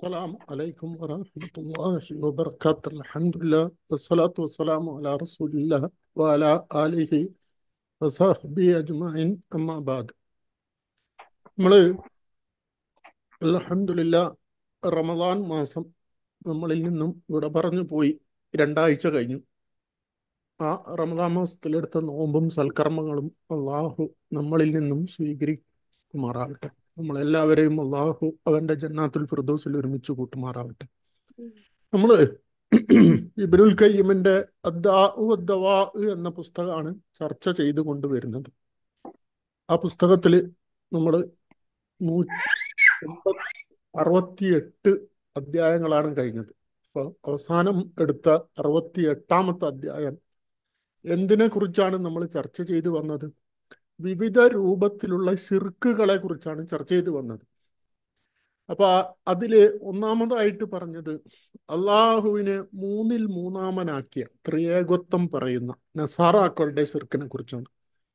السلام عليكم ورحمة الله وبركاته. الحمد لله والصلاة والسلام على رسول الله وعلى آله وصحبه أجمعين. أما بعد, നമ്മൾ അൽഹംദുലില്ലാ റമദാൻ മാസം നമ്മളിൽ നിന്നും ഇവിടെ പറഞ്ഞു പോയി. 2 ആഴ്ച കഴിഞ്ഞു. ആ റമദാൻ മാസത്തിലെടുത്ത നോമ്പും സൽക്കർമ്മങ്ങളും അള്ളാഹു നമ്മളിൽ നിന്നും സ്വീകരിക്കുമാറാവട്ടെ. നമ്മളെല്ലാവരെയും അള്ളാഹു അവൻ്റെ ജന്നാത്തുൽ ഫിർദൗസിൽ ഒരുമിച്ച് കൂട്ടുമാറാവട്ടെ. നമ്മൾ ഇബ്നുൽ ഖയ്യിമിന്റെ അദ്ദാഉ വദ്ദവാ എന്ന പുസ്തകമാണ് ചർച്ച ചെയ്തു കൊണ്ടുവരുന്നത്. ആ പുസ്തകത്തിൽ നമ്മൾ 68 അധ്യായങ്ങളാണ് കഴിഞ്ഞത്. അപ്പോൾ അവസാനം എടുത്ത 68ാമത്തെ അധ്യായം എന്തിനെ കുറിച്ചാണ് നമ്മൾ ചർച്ച ചെയ്തു വന്നത്? വിവിധ രൂപത്തിലുള്ള ശിർക്കുകളെ കുറിച്ചാണ് ചർച്ച ചെയ്തു വന്നത്. അപ്പൊ അതില് ഒന്നാമതായിട്ട് പറഞ്ഞത് അള്ളാഹുവിനെ മൂന്നിൽ മൂന്നാമനാക്കിയ ത്രിയേകത്വം പറയുന്ന നസാറാക്കളുടെ ശിർക്കിനെ കുറിച്ചാണ്.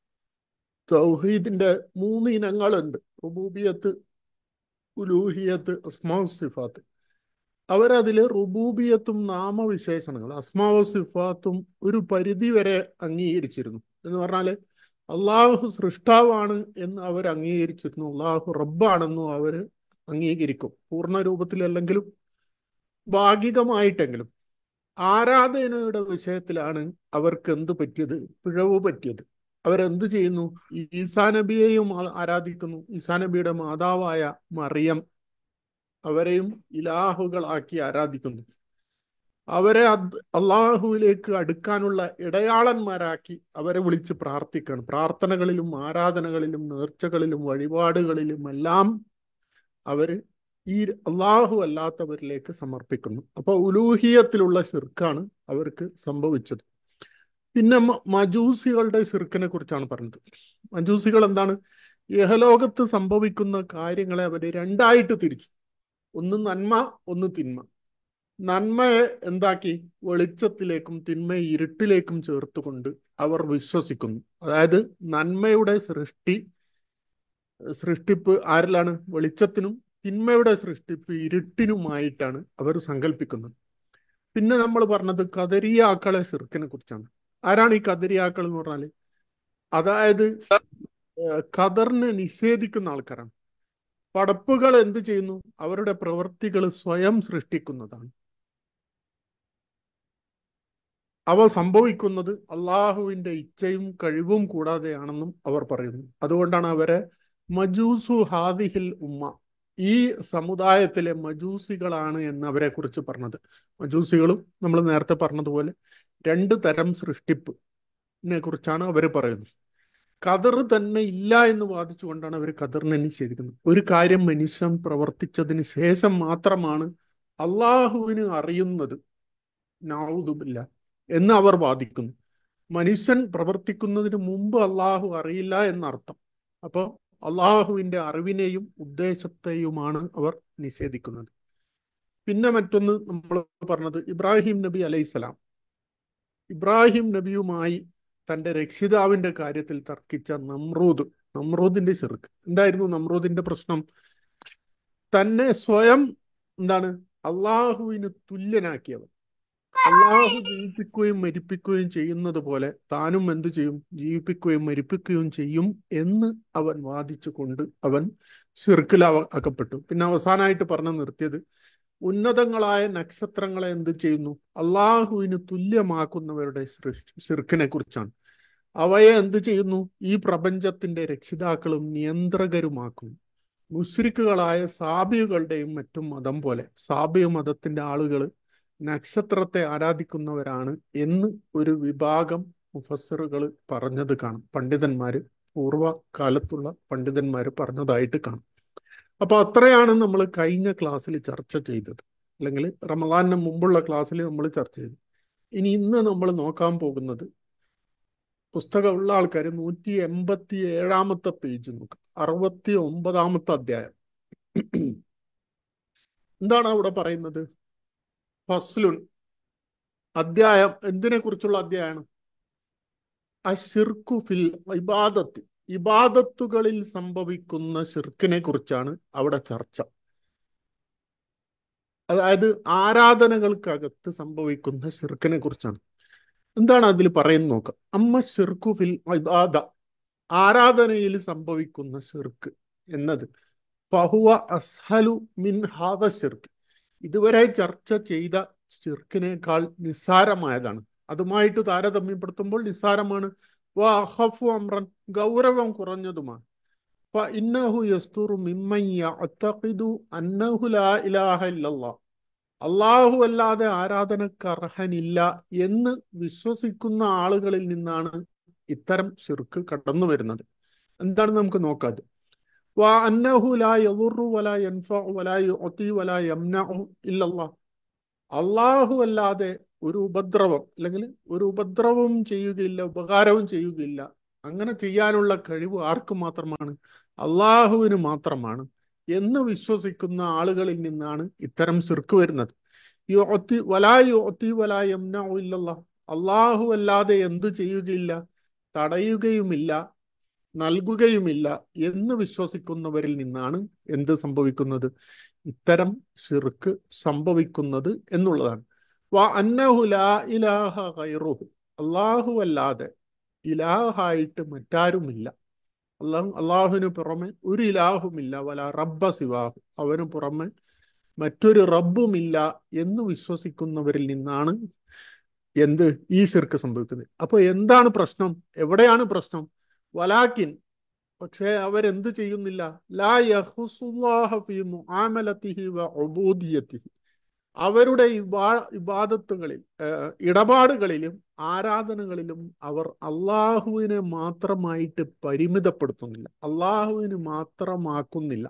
തൗഹീദിന്റെ 3 ഇനങ്ങളുണ്ട്: റുബൂബിയത്ത്, ഉലൂഹിയത്ത്, അസ്മാഉ സിഫാത്ത്. അവരതില് റുബൂബിയത്തും നാമവിശേഷണങ്ങൾ, അസ്മാഉ സിഫാത്തും ഒരു പരിധി വരെ അംഗീകരിച്ചിരുന്നു. എന്ന് പറഞ്ഞാല് അള്ളാഹു സൃഷ്ടാവാണ് എന്ന് അവർ അംഗീകരിച്ചിരുന്നു. അള്ളാഹു റബ്ബാണെന്നും അവർ അംഗീകരിക്കും, പൂർണ്ണ രൂപത്തിലല്ലെങ്കിലും ഭാഗികമായിട്ടെങ്കിലും. ആരാധനയുടെ വിഷയത്തിലാണ് അവർക്ക് എന്ത് പറ്റിയത്? പിഴവ് പറ്റിയത്. അവരെന്ത് ചെയ്യുന്നു? ഈസാ നബിയെയും ആരാധിക്കുന്നു. ഈസാ നബിയുടെ മാതാവായ മറിയം, അവരെയും ഇലാഹുകളാക്കി ആരാധിക്കുന്നു. അവരെ അള്ളാഹുവിലേക്ക് അടുക്കാനുള്ള ഇടയാളന്മാരാക്കി അവരെ വിളിച്ച് പ്രാർത്ഥിക്കണം. പ്രാർത്ഥനകളിലും ആരാധനകളിലും നേർച്ചകളിലും വഴിപാടുകളിലും എല്ലാം അവർ ഈ അള്ളാഹു അല്ലാത്തവരിലേക്ക് സമർപ്പിക്കുന്നു. അപ്പോൾ ഉലൂഹിയത്തിലുള്ള ശിർക്കാണ് അവർക്ക് സംഭവിച്ചത്. പിന്നെ മജൂസികളുടെ ശിർക്കിനെ കുറിച്ചാണ് പറഞ്ഞത്. മജൂസികൾ എന്താണ്? ഇഹലോകത്ത് സംഭവിക്കുന്ന കാര്യങ്ങളെ അവർ 2ആയിട്ട് തിരിച്ചു. ഒന്ന് നന്മ, ഒന്ന് തിന്മ. നന്മയെ എന്താക്കി? വെളിച്ചത്തിലേക്കും തിന്മയെ ഇരുട്ടിലേക്കും ചേർത്തുകൊണ്ട് അവർ വിശ്വസിക്കുന്നു. അതായത് നന്മയുടെ സൃഷ്ടിപ്പ് ആരിലാണ്? വെളിച്ചത്തിനും. തിന്മയുടെ സൃഷ്ടിപ്പ് ഇരുട്ടിനുമായിട്ടാണ് അവർ സങ്കല്പിക്കുന്നത്. പിന്നെ നമ്മൾ പറഞ്ഞത് ഖദരിയാക്കളെ ശിർക്കിനെ കുറിച്ചാണ്. ആരാണ് ഈ ഖദരിയാക്കൾ എന്ന് പറഞ്ഞാല്? അതായത് ഖദറിനെ നിഷേധിക്കുന്ന ആൾക്കാരാണ്. പടപ്പുകൾ എന്ത് ചെയ്യുന്നു? അവരുടെ പ്രവൃത്തികൾ സ്വയം സൃഷ്ടിക്കുന്നതാണ്. അവ സംഭവിക്കുന്നത് അള്ളാഹുവിന്റെ ഇച്ഛയും കഴിവും കൂടാതെയാണെന്നും അവർ പറയുന്നു. അതുകൊണ്ടാണ് അവരെ മജൂസു ഹാദിഹിൽ ഉമ്മ, ഈ സമുദായത്തിലെ മജൂസികളാണ് എന്ന് അവരെ കുറിച്ച് പറഞ്ഞത്. മജൂസികളും നമ്മൾ നേരത്തെ പറഞ്ഞതുപോലെ 2 തരം സൃഷ്ടിപ്പിനെ കുറിച്ചാണ് അവർ പറയുന്നത്. ഖദർ തന്നെ ഇല്ല എന്ന് വാദിച്ചുകൊണ്ടാണ് അവർ ഖദറിനെ നിഷേധിക്കുന്നത്. ഒരു കാര്യം മനുഷ്യൻ പ്രവർത്തിച്ചതിന് ശേഷം മാത്രമാണ് അള്ളാഹുവിന് അറിയുന്നത്, നഊദുബില്ല, എന്ന് അവർ വാദിക്കുന്നു. മനുഷ്യൻ പ്രവർത്തിക്കുന്നതിന് മുമ്പ് അള്ളാഹു അറിയില്ല എന്നർത്ഥം. അപ്പോൾ അള്ളാഹുവിന്റെ അറിവിനെയും ഉദ്ദേശത്തെയുമാണ് അവർ നിഷേധിക്കുന്നത്. പിന്നെ മറ്റൊന്ന് നമ്മൾ പറഞ്ഞത് ഇബ്രാഹിം നബി അലൈഹിസ്സലാം. ഇബ്രാഹിം നബിയുമായി തൻ്റെ രക്ഷിതാവിന്റെ കാര്യത്തിൽ തർക്കിച്ച നമ്രൂദിന്റെ ശിർക്ക്. എന്തായിരുന്നു നമ്രൂദിന്റെ പ്രശ്നം? തന്നെ സ്വയം എന്താണ്? അള്ളാഹുവിന് തുല്യനാക്കിയവൻ. അള്ളാഹു ജീവിപ്പിക്കുകയും മരിപ്പിക്കുകയും ചെയ്യുന്നത് പോലെ താനും എന്തു ചെയ്യും? ജീവിപ്പിക്കുകയും മരിപ്പിക്കുകയും ചെയ്യും എന്ന് അവൻ വാദിച്ചുകൊണ്ട് അവൻ ശിർക്കിൽ അകപ്പെട്ടു. പിന്നെ അവസാനമായിട്ട് പറഞ്ഞു നിർത്തിയത് ഉന്നതങ്ങളായ നക്ഷത്രങ്ങളെ എന്ത് ചെയ്യുന്നു? അള്ളാഹുവിന് തുല്യമാക്കുന്നവരുടെ ശിർക്കിനെ കുറിച്ചാണ്. അവയെ എന്ത് ചെയ്യുന്നു? ഈ പ്രപഞ്ചത്തിന്റെ രക്ഷിതാക്കളും നിയന്ത്രകരുമാക്കുന്നു. മുശ്രിക്കുകളായ സാബികളുടെയും മറ്റും മതം പോലെ സാബിയ മതത്തിന്റെ ആളുകൾ നക്ഷത്രത്തെ ആരാധിക്കുന്നവരാണ് എന്ന് ഒരു വിഭാഗം മുഫസ്സിറുകൾ പറഞ്ഞത് കാണും. പണ്ഡിതന്മാര്, പൂർവ്വകാലത്തുള്ള പണ്ഡിതന്മാര് പറഞ്ഞതായിട്ട് കാണും. അപ്പൊ അത്രയാണ് നമ്മൾ കഴിഞ്ഞ ക്ലാസ്സിൽ ചർച്ച ചെയ്തത്, അല്ലെങ്കിൽ റമദാനിന് മുമ്പുള്ള ക്ലാസ്സിൽ നമ്മൾ ചർച്ച ചെയ്തു. ഇനി ഇന്ന് നമ്മൾ നോക്കാൻ പോകുന്നത്, പുസ്തകമുള്ള ആൾക്കാർ 187ാമത്തെ പേജ് നോക്കുക, 69ാമത്തെ അധ്യായം. എന്താണ് അവിടെ പറയുന്നത്? ഫസ്ലുൻ, അധ്യായം എന്തിനെ കുറിച്ചുള്ള അധ്യായമാണ്? അശ്ശിർക്കു ഫിൽ ഇബാദത്ത്, ഇബാദത്തുകളിൽ സംഭവിക്കുന്ന ശിർക്കിനെ കുറിച്ചാണ് അവിടെ ചർച്ച. അതായത് ആരാധനകൾക്കകത്ത് സംഭവിക്കുന്ന ഷിർക്കിനെ കുറിച്ചാണ്. എന്താണ് അതിൽ പറയുന്നത് നോക്കാം. അമ്മ ഷിർക്കു ഫിൽ ഇബാദ, ആരാധനയിൽ സംഭവിക്കുന്ന ഷിർക്ക് എന്നത് ഫഹുവ അസ്ഹലു മിൻ ഹാദ ഷിർക്ക്, ഇതുവരെ ചർച്ച ചെയ്ത ഷിർക്കിനേക്കാൾ നിസ്സാരമായതാണ്. അതുമായിട്ട് താരതമ്യപ്പെടുത്തുമ്പോൾ നിസ്സാരമാണ്. വ അഖഫു അമ്രൻ, ഗൗരവം കുറഞ്ഞതുമാണ്. ഫഇന്നഹു യസ്തുറു മിമ്മൻ യഅ്തഖിദു അന്നഹു ലാ ഇലാഹ ഇല്ലല്ലാഹ്, അള്ളാഹു അല്ലാതെ ആരാധനക്ക് അർഹനില്ല എന്ന് വിശ്വസിക്കുന്ന ആളുകളിൽ നിന്നാണ് ഇത്തരം ശിർക്ക് കടന്നു വരുന്നത്. എന്താണ് നമുക്ക് നോക്കാത്. വാ അന്നഹു ലാ യദുറു വലാ യൻഫഉ വലാ യുഅതി വലാ യംനഉ ഇല്ലല്ലാഹ്, അള്ളാഹു അല്ലാതെ ഒരു ഉപദ്രവം അല്ലെങ്കിൽ ഒരു ഉപദ്രവവും ചെയ്യുകയില്ല, ഉപകാരവും ചെയ്യുകയില്ല. അങ്ങനെ ചെയ്യാനുള്ള കഴിവ് ആർക്ക് മാത്രമാണ്? അള്ളാഹുവിന് മാത്രമാണ് എന്ന് വിശ്വസിക്കുന്ന ആളുകളിൽ നിന്നാണ് ഇത്തരം ശിർക്ക് വരുന്നത്. അള്ളാഹു അല്ലാതെ എന്തു ചെയ്യുകയില്ല, തടയുകയുമില്ല, നൽകുകയുമില്ല എന്ന് വിശ്വസിക്കുന്നവരിൽ നിന്നാണ് എന്ത് സംഭവിക്കുന്നത്? ഇത്തരം ശിർക്ക് സംഭവിക്കുന്നത് എന്നുള്ളതാണ്. വ അന്നഹു ലാ ഇലാഹ ഗൈറുഹു, അള്ളാഹു അല്ലാതെ ഇലാഹായിട്ട് മറ്റാരുമില്ല, അള്ളാഹുവിന് പുറമെ ഒരു ഇലാഹുമില്ല, വല റബ്ബ സിവാഹു, അവന് പുറമെ മറ്റൊരു റബ്ബുമില്ല എന്ന് വിശ്വസിക്കുന്നവരിൽ നിന്നാണ് എന്ത് ഈ ശിർക്ക് സംഭവിക്കുന്നത്. അപ്പൊ എന്താണ് പ്രശ്നം? എവിടെയാണ് പ്രശ്നം? വലാക്കിൻ, പക്ഷേ അവരെന്ത് ചെയ്യുന്നില്ല? ലാ യഖുസുല്ലാഹ ഫീ മുആമലതിഹി വ ഉബൂദിയതിഹി, അവരുടെ ഇബാദത്തുകളിൽ, ഇടപാടുകളിലും ആരാധനകളിലും അവർ അള്ളാഹുവിനെ മാത്രമായിട്ട് പരിമിതപ്പെടുത്തുന്നില്ല, അള്ളാഹുവിന് മാത്രമാക്കുന്നില്ല.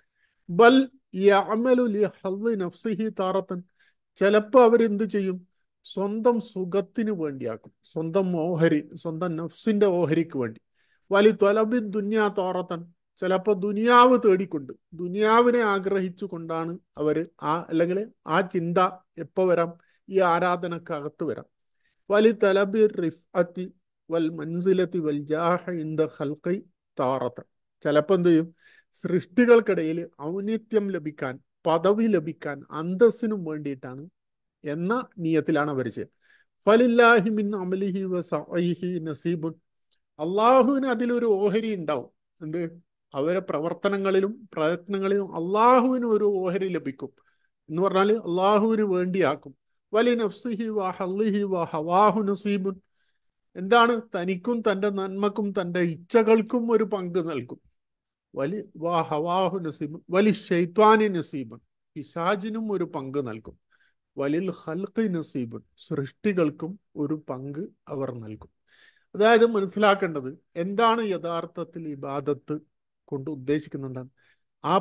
ബൽ യഅമലു ലിഹദ്ദി നഫ്സിഹി താറത്തൻ, ചിലപ്പോൾ അവരെന്ത് ചെയ്യും? സ്വന്തം സുഖത്തിന് വേണ്ടിയാക്കും, സ്വന്തം ഓഹരി, സ്വന്തം നഫ്സിന്റെ ഓഹരിക്ക് വേണ്ടി. വലി ത്വലബി ദുന്യാ താറത്തൻ, ചിലപ്പോൾ ദുനിയാവ് തേടിക്കൊണ്ട്, ദുനിയാവിനെ ആഗ്രഹിച്ചു കൊണ്ടാണ് അവര് അല്ലെങ്കിൽ ആ ചിന്ത എപ്പോ വരാം? ഈ ആരാധനക്കകത്ത് വരാം. വലി തലബി റിഫ്അത്തി വൽ മൻസിലത്തി വൽ ജാഹ ഇൻദ ഖൽഖി താറത്തൻ, ചിലപ്പോൾ എന്ത് ചെയ്യും? സൃഷ്ടികൾക്കിടയിൽ ഔന്നിത്യം ലഭിക്കാൻ, പദവി ലഭിക്കാൻ, അന്തസ്സിനും വേണ്ടിയിട്ടാണ് എന്ന നിയത്തിലാണ് അവർ ചെയ്യുക. ഫലില്ലാഹി മിൻ അമലിഹി വ സഅയിഹി നസീബുൻ, അള്ളാഹുവിന് അതിലൊരു ഓഹരി ഉണ്ടാവും. എന്ത്? അവരെ പ്രവർത്തനങ്ങളിലും പ്രയത്നങ്ങളിലും അള്ളാഹുവിന് ഒരു ഓഹരി ലഭിക്കും എന്ന് പറഞ്ഞാൽ അള്ളാഹുവിന് വേണ്ടിയാക്കും. വലി നഫ്സിഹി വ ഹല്ലിഹി വ ഹവാഹു നസീബുൻ, എന്താണ്? തനിക്കും തൻ്റെ നന്മക്കും തൻ്റെ ഇച്ഛകൾക്കും ഒരു പങ്ക് നൽകും. വലി വാ ഹവാഹു നസീബുൻ വലി ഷെയ്ത്വാനി നസീബുൻ, പിശാചിനും ഒരു പങ്ക് നൽകും. വലിൽ ഖൽഖി നസീബുൻ, സൃഷ്ടികൾക്കും ഒരു പങ്ക് അവർ നൽകും. അതായത് മനസ്സിലാക്കേണ്ടത് എന്താണ് യഥാർത്ഥത്തിൽ ഇബാദത്ത് കൊണ്ട് ഉദ്ദേശിക്കുന്നത്? എന്താണ്? ആ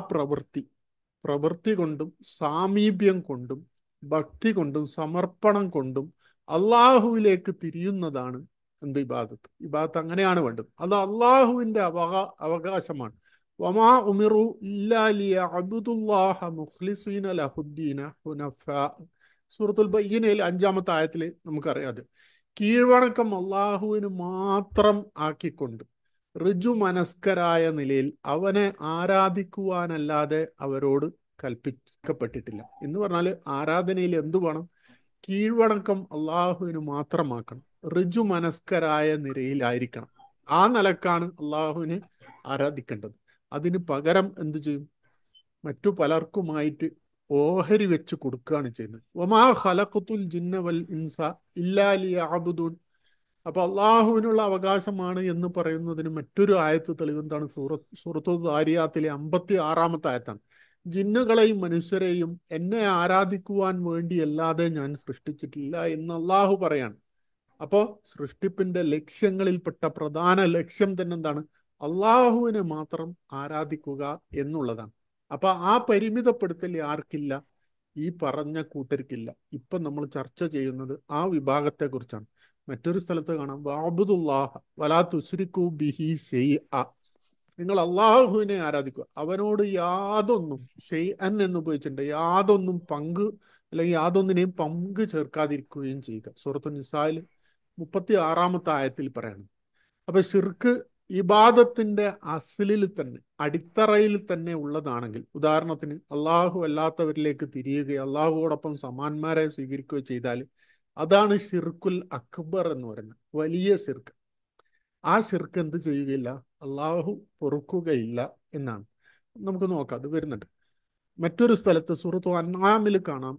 പ്രവൃത്തി കൊണ്ടും സാമീപ്യം കൊണ്ടും ഭക്തി കൊണ്ടും സമർപ്പണം കൊണ്ടും അള്ളാഹുവിലേക്ക് തിരിയുന്നതാണ് എന്ത്? ഇബാദത്ത്. ഇബാദത്ത് അങ്ങനെയാണ് വേണ്ടത്. അത് അള്ളാഹുവിന്റെ അവകാശമാണ്. വമാ ഉമിറു ഇല്ലാ ലിയഅബ്ദുല്ലാഹ മുഖ്ലിസീന ലഹുദ്ദീന ഹുനഫാ, സൂറത്തുൽ ബയ്യിനയിൽ 5-ാമത്തെ ആയത്തിൽ നമുക്കറിയാതെ കീഴ്വണക്കം അള്ളാഹുവിന് മാത്രം ആക്കിക്കൊണ്ട് ഋജു മനസ്കരായ നിലയിൽ അവനെ ആരാധിക്കുവാനല്ലാതെ അവരോട് കൽപ്പിക്കപ്പെട്ടിട്ടില്ല. എന്ന് പറഞ്ഞാൽ ആരാധനയിൽ എന്തു വേണം? കീഴ്വണക്കം അള്ളാഹുവിന് മാത്രമാക്കണം, ഋജു മനസ്കരായ നിലയിലായിരിക്കണം. ആ നിലക്കാണ് അള്ളാഹുവിനെ ആരാധിക്കേണ്ടത്. അതിന് പകരം എന്തു ചെയ്യും? മറ്റു പലർക്കുമായിട്ട് ഓഹരി വെച്ച് കൊടുക്കുകയാണ് ചെയ്യുന്നത്. വമാ ഖലഖത്തുൽ ജിന്ന വൽ ഇൻസ ഇല്ലാ ലിയഅബ്ദൂൻ, അപ്പൊ അള്ളാഹുവിനുള്ള അവകാശമാണ് എന്ന് പറയുന്നതിന് മറ്റൊരു ആയത്ത് തെളിവ് എന്താണ്? സൂറത്തു ദാരിയാത്തിലെ 56-ാമത്തെ ആയത്താണ്. ജിന്നുകളെയും മനുഷ്യരെയും എന്നെ ആരാധിക്കുവാൻ വേണ്ടിയല്ലാതെ ഞാൻ സൃഷ്ടിച്ചിട്ടില്ല എന്ന് അള്ളാഹു പറയാണ്. അപ്പോൾ സൃഷ്ടിപ്പിന്റെ ലക്ഷ്യങ്ങളിൽപ്പെട്ട പ്രധാന ലക്ഷ്യം തന്നെ എന്താണ്? അള്ളാഹുവിനെ മാത്രം ആരാധിക്കുക എന്നുള്ളതാണ്. അപ്പൊ ആ പരിമിതപ്പെടുത്തൽ ആർക്കില്ല? ഈ പറഞ്ഞ കൂട്ടർക്കില്ല. ഇപ്പൊ നമ്മൾ ചർച്ച ചെയ്യുന്നത് ആ വിഭാഗത്തെ കുറിച്ചാണ്. മറ്റൊരു സ്ഥലത്ത് കാണാം, വഅബ്ദുല്ലാഹ വലാ തുശ്രികൂ ബിഹി ശൈഅ, നിങ്ങൾ അള്ളാഹുവിനെ ആരാധിക്കുക, അവനോട് യാതൊന്നും, ഷെയ്അൻ എന്ന് ഉപയോഗിച്ചിട്ടുണ്ട്, യാതൊന്നും പങ്ക് അല്ലെങ്കിൽ യാതൊന്നിനെയും പങ്ക് ചേർക്കാതിരിക്കുകയും ചെയ്യുക. സൂറത്തു നിസായിൽ 36-ാമത്തെ ആയത്തിൽ പറയാണ്. അപ്പൊ ഷിർക്ക് ഇബാദത്തിന്റെ അസ്ലിൽ തന്നെ, അടിത്തറയിൽ തന്നെ ഉള്ളതാണെങ്കിൽ, ഉദാഹരണത്തിന് അള്ളാഹു അല്ലാത്തവരിലേക്ക് തിരിയുകയോ അള്ളാഹുവോടൊപ്പം സമാന്മാരെ സ്വീകരിക്കുകയോ ചെയ്താൽ അതാണ് ഷിർക്കുൽ അക്ബർ എന്ന് പറയുന്നത്, വലിയ ഷിർക്ക്. ആ ഷിർക്ക് എന്ത് ചെയ്യുകയില്ല, അള്ളാഹു പൊറുക്കുകയില്ല എന്നാണ്. നമുക്ക് നോക്കാം, അത് വരുന്നുണ്ട്. മറ്റൊരു സ്ഥലത്ത് സൂറത്ത് അൻആമിൽ കാണാം,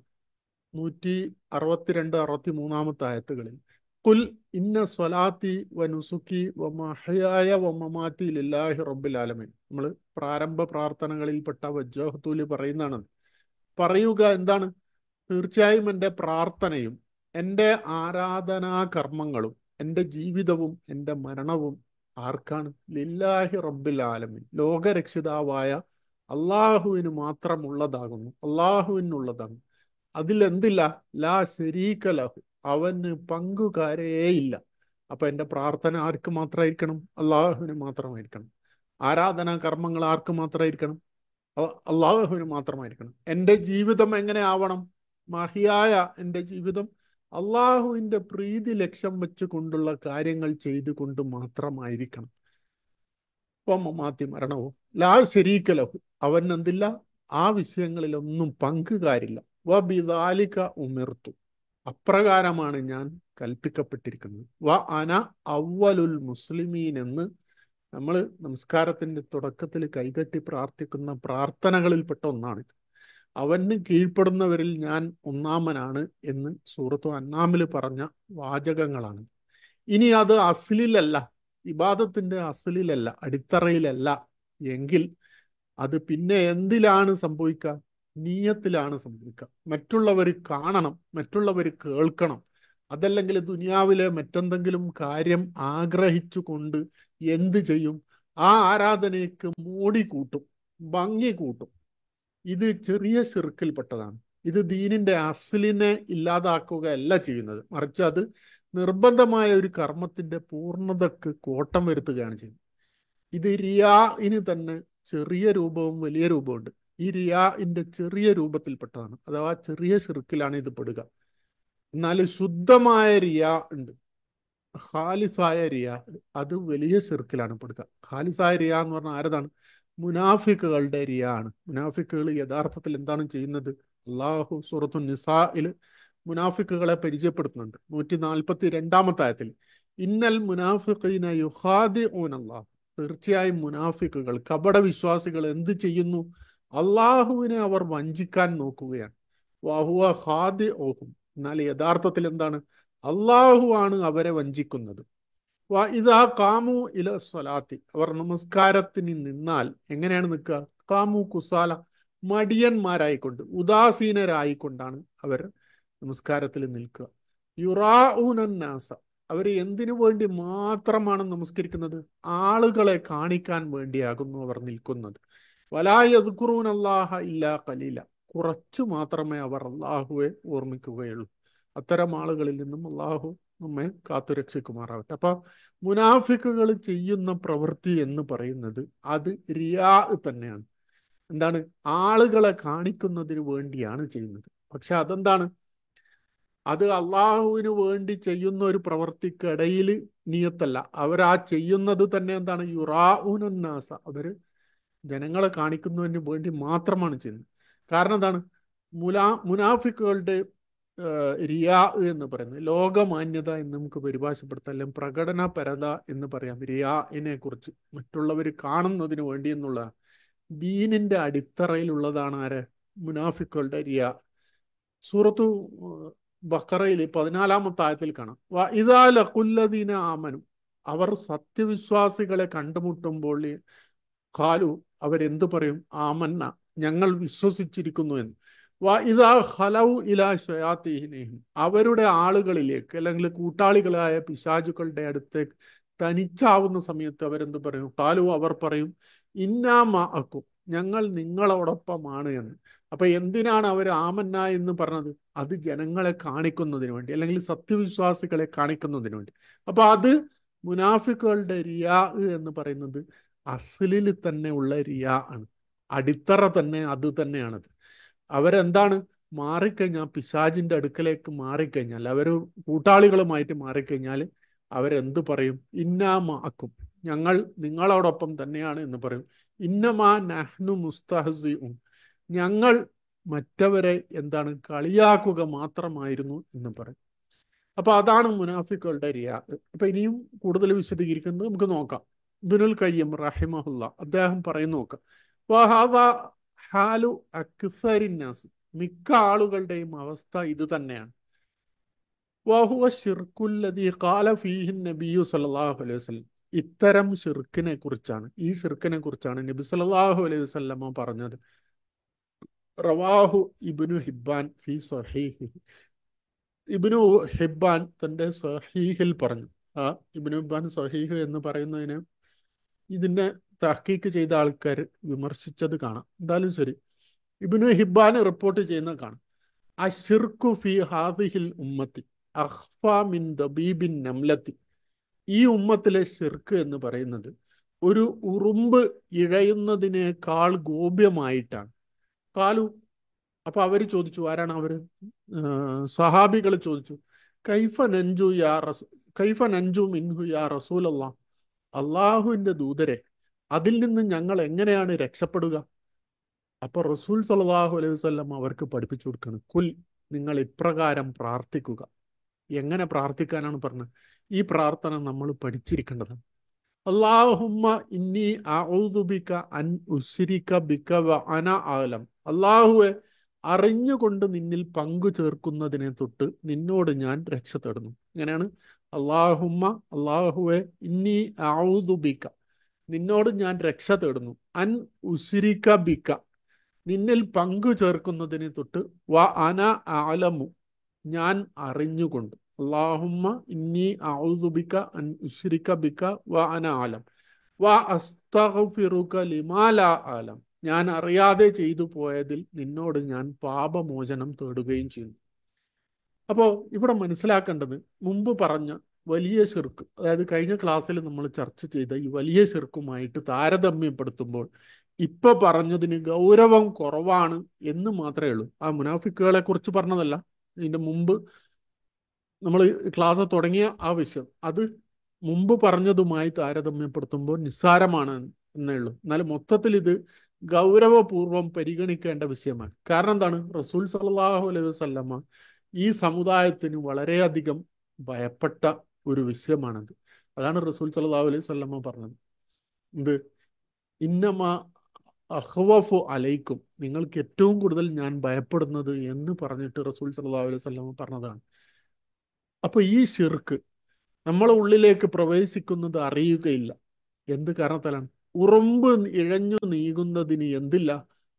162-163 ആയത്തുകളിൽ, കുൽ ഇന്ന സ്വലാത്തി വ നുസുക്കി വ മഹയായ വ മമാത്തി ലില്ലാഹി റബ്ബിൽ ആലമീൻ. നമ്മൾ പ്രാരംഭ പ്രാർത്ഥനകളിൽപ്പെട്ട വജ്ജഹത്തൂല് പറയുന്നതാണ്. പറയുക എന്താണ്? തീർച്ചയായും എൻ്റെ പ്രാർത്ഥനയും എൻ്റെ ആരാധനാ കർമ്മങ്ങളും എൻ്റെ ജീവിതവും എൻ്റെ മരണവും ആർക്കാണ്? ലില്ലാഹി റബ്ബിൽ ആലമീൻ, ലോകരക്ഷിതാവായ അള്ളാഹുവിന് മാത്രമുള്ളതാകുന്നു, അള്ളാഹുവിനുള്ളതാകുന്നു. അതിലെന്തില്ല? ലാ ശരീക ലഹു, അവന് പങ്കുകാരേയില്ല. അപ്പൊ എൻ്റെ പ്രാർത്ഥന ആർക്ക് മാത്രമായിരിക്കണം? അള്ളാഹുവിന് മാത്രമായിരിക്കണം. ആരാധനാ കർമ്മങ്ങൾ ആർക്ക് മാത്രമായിരിക്കണം? അള്ളാഹുവിന് മാത്രമായിരിക്കണം. എൻ്റെ ജീവിതം എങ്ങനെ ആവണം? മഹിയായ എൻ്റെ ജീവിതം അള്ളാഹുവിൻ്റെ പ്രീതി ലക്ഷ്യം വെച്ച് കൊണ്ടുള്ള കാര്യങ്ങൾ ചെയ്തുകൊണ്ട് മാത്രമായിരിക്കണം. മാറ്റി മരണവും ലാ ശരീക ലഹു, അവൻ എന്തില്ല? ആ വിഷയങ്ങളിലൊന്നും പങ്കുകാരില്ല. വബിദാലിക ഉമിർത്തു, അപ്രകാരമാണ് ഞാൻ കൽപ്പിക്കപ്പെട്ടിരിക്കുന്നത്. വ അന അവ്വലുൽ മുസ്ലിമീൻ എന്ന് നമ്മൾ നമസ്കാരത്തിന്റെ തുടക്കത്തിൽ കൈകെട്ടി പ്രാർത്ഥിക്കുന്ന പ്രാർത്ഥനകളിൽപ്പെട്ട ഒന്നാണിത്. അവന് കീഴ്പ്പെടുന്നവരിൽ ഞാൻ ഒന്നാമനാണ് എന്ന് സൂറത്തു അന്നാമിൽ പറഞ്ഞ വാചകങ്ങളാണ്. ഇനി അത് അസ്ലിലല്ല, ഇബാദത്തിന്റെ അസ്ലിലല്ല, അടിത്തറയിലല്ല എങ്കിൽ അത് പിന്നെ എന്തിലാണ് സംഭവിക്കുക? നീയത്തിലാണ് സംഭവിക്കുക. മറ്റുള്ളവർ കാണണം, മറ്റുള്ളവർ കേൾക്കണം, അതല്ലെങ്കിൽ ദുനിയാവിലെ മറ്റെന്തെങ്കിലും കാര്യം ആഗ്രഹിച്ചു കൊണ്ട് എന്ത് ചെയ്യും? ആ ആരാധനയ്ക്ക് മോടി കൂട്ടും, ഭംഗി കൂട്ടും. ഇത് ചെറിയ ശിർക്കിൽപ്പെട്ടതാണ്. ഇത് ദീനിന്റെ അസ്ലിനെ ഇല്ലാതാക്കുകയല്ല ചെയ്യുന്നത്, മറിച്ച് അത് നിർബന്ധമായ ഒരു കർമ്മത്തിന്റെ പൂർണ്ണതക്ക് കോട്ടം വരുത്തുകയാണ് ചെയ്യുന്നത്. ഇത് റിയാഇന് തന്നെ ചെറിയ രൂപവും വലിയ രൂപമുണ്ട്. ഈ റിയാഇന്റെ ചെറിയ രൂപത്തിൽപ്പെട്ടതാണ്, അഥവാ ചെറിയ ശിർക്കിലാണ് ഇത് പെടുക. എന്നാൽ ശുദ്ധമായ റിയാ ഉണ്ട്, ഖാലിസായ റിയാ, അത് വലിയ ശിർക്കിലാണ് പെടുക. ഖാലിസായ റിയാ എന്ന് പറഞ്ഞാൽ ആരതാണ്? മുനാഫിക്കുകളുടെ റിയ ആണ്. മുനാഫിക്കുകൾ യഥാർത്ഥത്തിൽ എന്താണ് ചെയ്യുന്നത്? അള്ളാഹു സൂറത്തു നിസായിൽ മുനാഫിക്കുകളെ പരിചയപ്പെടുത്തുന്നുണ്ട്. 142 ആയത്തിൽ, ഇന്നൽ മുനാഫിഖീന യുഖാദിഊന അല്ലാഹ്, തീർച്ചയായും മുനാഫിക്കുകൾ, കപട വിശ്വാസികൾ എന്ത് ചെയ്യുന്നു? അള്ളാഹുവിനെ അവർ വഞ്ചിക്കാൻ നോക്കുകയാണ്. വഹുവ ഖാദിഊഹും, എന്നാൽ യഥാർത്ഥത്തിൽ എന്താണ്? അള്ളാഹു ആണ് അവരെ വഞ്ചിക്കുന്നത്. ഇതാ കാമു ഇല സ്വലാത്തി, അവർ നമസ്കാരത്തിന് നിന്നാൽ എങ്ങനെയാണ് നിൽക്കുക? കാമു കുസാല, മടിയന്മാരായിക്കൊണ്ട്, ഉദാസീനരായിക്കൊണ്ടാണ് അവർ നമസ്കാരത്തിൽ നിൽക്കുക. യുറാഊനന്നാസ, അവർ എന്തിനു വേണ്ടി മാത്രമാണ് നമസ്കരിക്കുന്നത്? ആളുകളെ കാണിക്കാൻ വേണ്ടിയാകുന്നു അവർ നിൽക്കുന്നത്. വലാ യദ്കുറൂന അല്ലാഹ ഇല്ലാ ഖലീല, കുറച്ചു മാത്രമേ അവർ അള്ളാഹുവെ ഓർമ്മിക്കുകയുള്ളൂ. അത്തരം ആളുകളിൽ നിന്നും അള്ളാഹു നമ്മെ കാത്തുരക്ഷിക്കുമാറാവട്ടെ. അപ്പൊ മുനാഫിക്കുകൾ ചെയ്യുന്ന പ്രവൃത്തി എന്ന് പറയുന്നത് അത് റിയാ തന്നെയാണ്. എന്താണ്? ആളുകളെ കാണിക്കുന്നതിന് വേണ്ടിയാണ് ചെയ്യുന്നത്. പക്ഷെ അതെന്താണ്? അത് അള്ളാഹുവിന് വേണ്ടി ചെയ്യുന്ന ഒരു പ്രവൃത്തിക്കിടയിൽ നിയത്തല്ല. അവരാ ചെയ്യുന്നത് തന്നെ എന്താണ്? യുറാഉനന്നാസ, അവര് ജനങ്ങളെ കാണിക്കുന്നതിന് വേണ്ടി മാത്രമാണ് ചെയ്യുന്നത്. കാരണം എന്താണ്? മുനാഫിക്കുകളുടെ റിയാ എന്ന് പറയുന്നത് ലോകമാന്യത എന്ന് നമുക്ക് പരിഭാഷപ്പെടുത്താം, അല്ലെങ്കിൽ പ്രകടനപരത എന്ന് പറയാം. റിയാഇനെ കുറിച്ച് മറ്റുള്ളവർ കാണുന്നതിന് വേണ്ടി എന്നുള്ള ദീനിന്റെ അടിത്തറയിലുള്ളതാണ് ആര്? മുനാഫിക്കുകളുടെ റിയാ. സൂറത്തു ബഖറയിൽ 14 ആയത്തിൽ കാണാം, ഇദാ ലഖുല്ലദീന ആമനു, അവർ സത്യവിശ്വാസികളെ കണ്ടുമുട്ടുമ്പോൾ ഖാലു, അവരെന്ത് പറയും? ആമന്ന, ഞങ്ങൾ വിശ്വസിച്ചിരിക്കുന്നു എന്ന്. ഇദാ ഖലൗ ഇലാ ശയാത്തീനിഹിം, അവരുടെ ആളുകളിലേക്ക് അല്ലെങ്കിൽ കൂട്ടാളികളായ പിശാചുക്കളുടെ അടുത്തേക്ക് തനിച്ചാവുന്ന സമയത്ത് അവരെന്ത് പറയും? ഖാലു, അവർ പറയും, ഇന്നാ മഅക്കും, ഞങ്ങൾ നിങ്ങളോടൊപ്പമാണ് എന്ന്. അപ്പൊ എന്തിനാണ് അവർ ആമന്ന എന്ന് പറഞ്ഞത്? അത് ജനങ്ങളെ കാണിക്കുന്നതിന് വേണ്ടി, അല്ലെങ്കിൽ സത്യവിശ്വാസികളെ കാണിക്കുന്നതിന് വേണ്ടി. അപ്പൊ അത് മുനാഫിക്കുകളുടെ റിയാ എന്ന് പറയുന്നത് അസ്ലിൽ തന്നെ ഉള്ള റിയാ ആണ്. അടിത്തറ തന്നെ അത് തന്നെയാണത്. അവരെന്താണ്? മാറിക്കഴിഞ്ഞാൽ, പിശാചിന്റെ അടുക്കലേക്ക് മാറിക്കഴിഞ്ഞാൽ, അവർ കൂട്ടാളികളുമായിട്ട് മാറിക്കഴിഞ്ഞാൽ അവരെന്ത് പറയും? ഇന്നാ മാക്കും, ഞങ്ങൾ നിങ്ങളോടൊപ്പം തന്നെയാണ് എന്ന് പറയും. ഇന്നമാ നഹ്നു മുസ്തഹസിഉൻ, ഞങ്ങൾ മറ്റവരെ എന്താണ് കളിയാക്കുക മാത്രമായിരുന്നു എന്ന് പറയും. അപ്പൊ അതാണ് മുനാഫിക്കുകളുടെ റിയാ. അപ്പൊ ഇനിയും കൂടുതൽ വിശദീകരിക്കുന്നത് നമുക്ക് നോക്കാം. ഇബ്നുൽ ഖയ്യിം റഹിമഹുല്ല അദ്ദേഹം പറയുന്നു നോക്കാം, വഹാദ ഹാലു അക്സരിന്നാസ്, മിക്ക ആളുകളുടെയും അവസ്ഥ ഇത് തന്നെയാണ്. വഹുവ ശിർക്കുല്ലദീ ഖാല ഫീഹി നബിയ്യു സല്ലല്ലാഹു അലൈഹി വസല്ലം, ഇത്തരം ഷിർക്കിനെ കുറിച്ചാണ്, ഈ ഷിർക്കിനെ കുറിച്ചാണ് നബി സല്ലല്ലാഹു അലൈഹി വസല്ലമ പറഞ്ഞത്. റവാഹു ഇബ്നു ഹിബ്ബാൻ ഫീ സ്വഹീഹി, ഇബ്നു ഹിബ്ബാൻ തന്റെ സ്വഹീഹിൽ പറഞ്ഞു. ആ ഇബ്നു ഹിബ്ബാൻ സ്വഹീഹ് എന്ന് പറയുന്നതിന് ഇതിന്റെ തഹ്ഖീഖ് ചെയ്ത ആൾക്കാർ വിമർശിച്ചത് കാണാം. എന്തായാലും ശരി, ഇബ്നു ഹിബ്ബാൻ റിപ്പോർട്ട് ചെയ്യുന്ന കാണാം, അശ്ശിർക്കു ഫീ ഹാദിഹിൽ ഉമ്മത്തി അഖ്ഫാ മിൻ ദബീബിൻ നംലത്തി, ഈ ഉമ്മത്തിലെ ശിർക്ക് എന്ന് പറയുന്നത് ഒരു ഉറുമ്പ് ഇഴയുന്നതിനേക്കാൾ ഗോപ്യമായിട്ടാണ്. കാലു, അപ്പൊ അവര് ചോദിച്ചു, ആരാണ് അവര്? സഹാബികൾ ചോദിച്ചു, കൈഫ നഞ്ചു യാ റസൂ കൈഫ നഞ്ചു മിൻഹു യാ റസൂലല്ലാ, അള്ളാഹുവിന്റെ ദൂതരെ, അതിൽ നിന്ന് ഞങ്ങൾ എങ്ങനെയാണ് രക്ഷപ്പെടുക? അപ്പൊ റസൂൽ സല്ലല്ലാഹു അലൈഹി വസല്ലം അവർക്ക് പഠിപ്പിച്ചു കൊടുക്കുകയാണ്, കുൽ, നിങ്ങൾ ഇപ്രകാരം പ്രാർത്ഥിക്കുക. എങ്ങനെ പ്രാർത്ഥിക്കാനാണ് പറഞ്ഞത്? ഈ പ്രാർത്ഥന നമ്മൾ പഠിച്ചിരിക്കേണ്ടതാണ്. അല്ലാഹുമ്മ ഇന്നി അഊദു ബിക അൻ ഉശ്രിക ബിക വ അന ആലം, അല്ലാഹുവെ, അറിഞ്ഞുകൊണ്ട് നിന്നിൽ പങ്കു ചേർക്കുന്നതിനെ തൊട്ട് നിന്നോട് ഞാൻ രക്ഷ തേടുന്നു. ഇങ്ങനെയാണ്, അല്ലാഹുമ്മ, അല്ലാഹുവെ, ഇന്നി അഊദു ബിക, നിന്നോട് ഞാൻ രക്ഷ തേടുന്നു, അൻ ഉശ്രിക ബിക, നിന്നിൽ പങ്കു ചേർക്കുന്നതിനെ തൊട്ട്, വ അന ആലമു, ഞാൻ അറിഞ്ഞുകൊണ്ട്. അല്ലാഹുമ്മ ഇന്നി അഊദു ബിക അൻ ഉശ്രിക ബിക വ അന ആലം വ അസ്തഗ്ഫിറുക ലിമാ ലാ ആലം, ഞാൻ അറിയാതെ ചെയ്തു പോയതിൽ നിന്നോട് ഞാൻ പാപമോചനം തേടുകയും ചെയ്യുന്നു. അപ്പോൾ ഇവിടെ മനസ്സിലാക്കേണ്ടത്, മുമ്പ് പറഞ്ഞ വലിയ ശിർക്ക്, അതായത് കഴിഞ്ഞ ക്ലാസ്സിൽ നമ്മൾ ചർച്ച ചെയ്ത ഈ വലിയ ശിർക്കുമായിട്ട് താരതമ്യപ്പെടുത്തുമ്പോൾ ഇപ്പൊ പറഞ്ഞതിന് ഗൗരവം കുറവാണ് എന്ന് മാത്രമേ ഉള്ളൂ. ആ മുനാഫിക്കുകളെ കുറിച്ച് പറഞ്ഞതല്ല, ഇതിന്റെ മുമ്പ് നമ്മൾ ക്ലാസ് തുടങ്ങിയ ആ വിഷയം, അത് മുമ്പ് പറഞ്ഞതുമായി താരതമ്യപ്പെടുത്തുമ്പോൾ നിസ്സാരമാണ് എന്നേ ഉള്ളൂ. എന്നാലും മൊത്തത്തിൽ ഇത് ഗൗരവപൂർവം പരിഗണിക്കേണ്ട വിഷയമാണ്. കാരണം എന്താണ്? റസൂൽ സല്ലല്ലാഹു അലൈഹി വസല്ലമ ഈ സമുദായത്തിന് വളരെയധികം ഭയപ്പെട്ട ഒരു വിഷയമാണത്. അതാണ് റസൂൽ സല്ലല്ലാഹു അലൈഹി വസല്ലമ പറഞ്ഞത്, എന്ത്? ഇന്നമ അഖ്വഫു അലൈക്കും, നിങ്ങൾക്ക് ഏറ്റവും കൂടുതൽ ഞാൻ ഭയപ്പെടുന്നത് എന്ന് പറഞ്ഞിട്ട് റസൂൽ സല്ലല്ലാഹു അലൈഹി വസല്ലമ പറഞ്ഞതാണ്. അപ്പൊ ഈ ശിർക്ക് നമ്മളെ ഉള്ളിലേക്ക് പ്രവേശിക്കുന്നത് അറിയുകയില്ല. എന്ത് കാരണത്താലാണ്? ഉറുമ്പ് ഇഴഞ്ഞു നീങ്ങുന്നതിന് എന്തില്ല,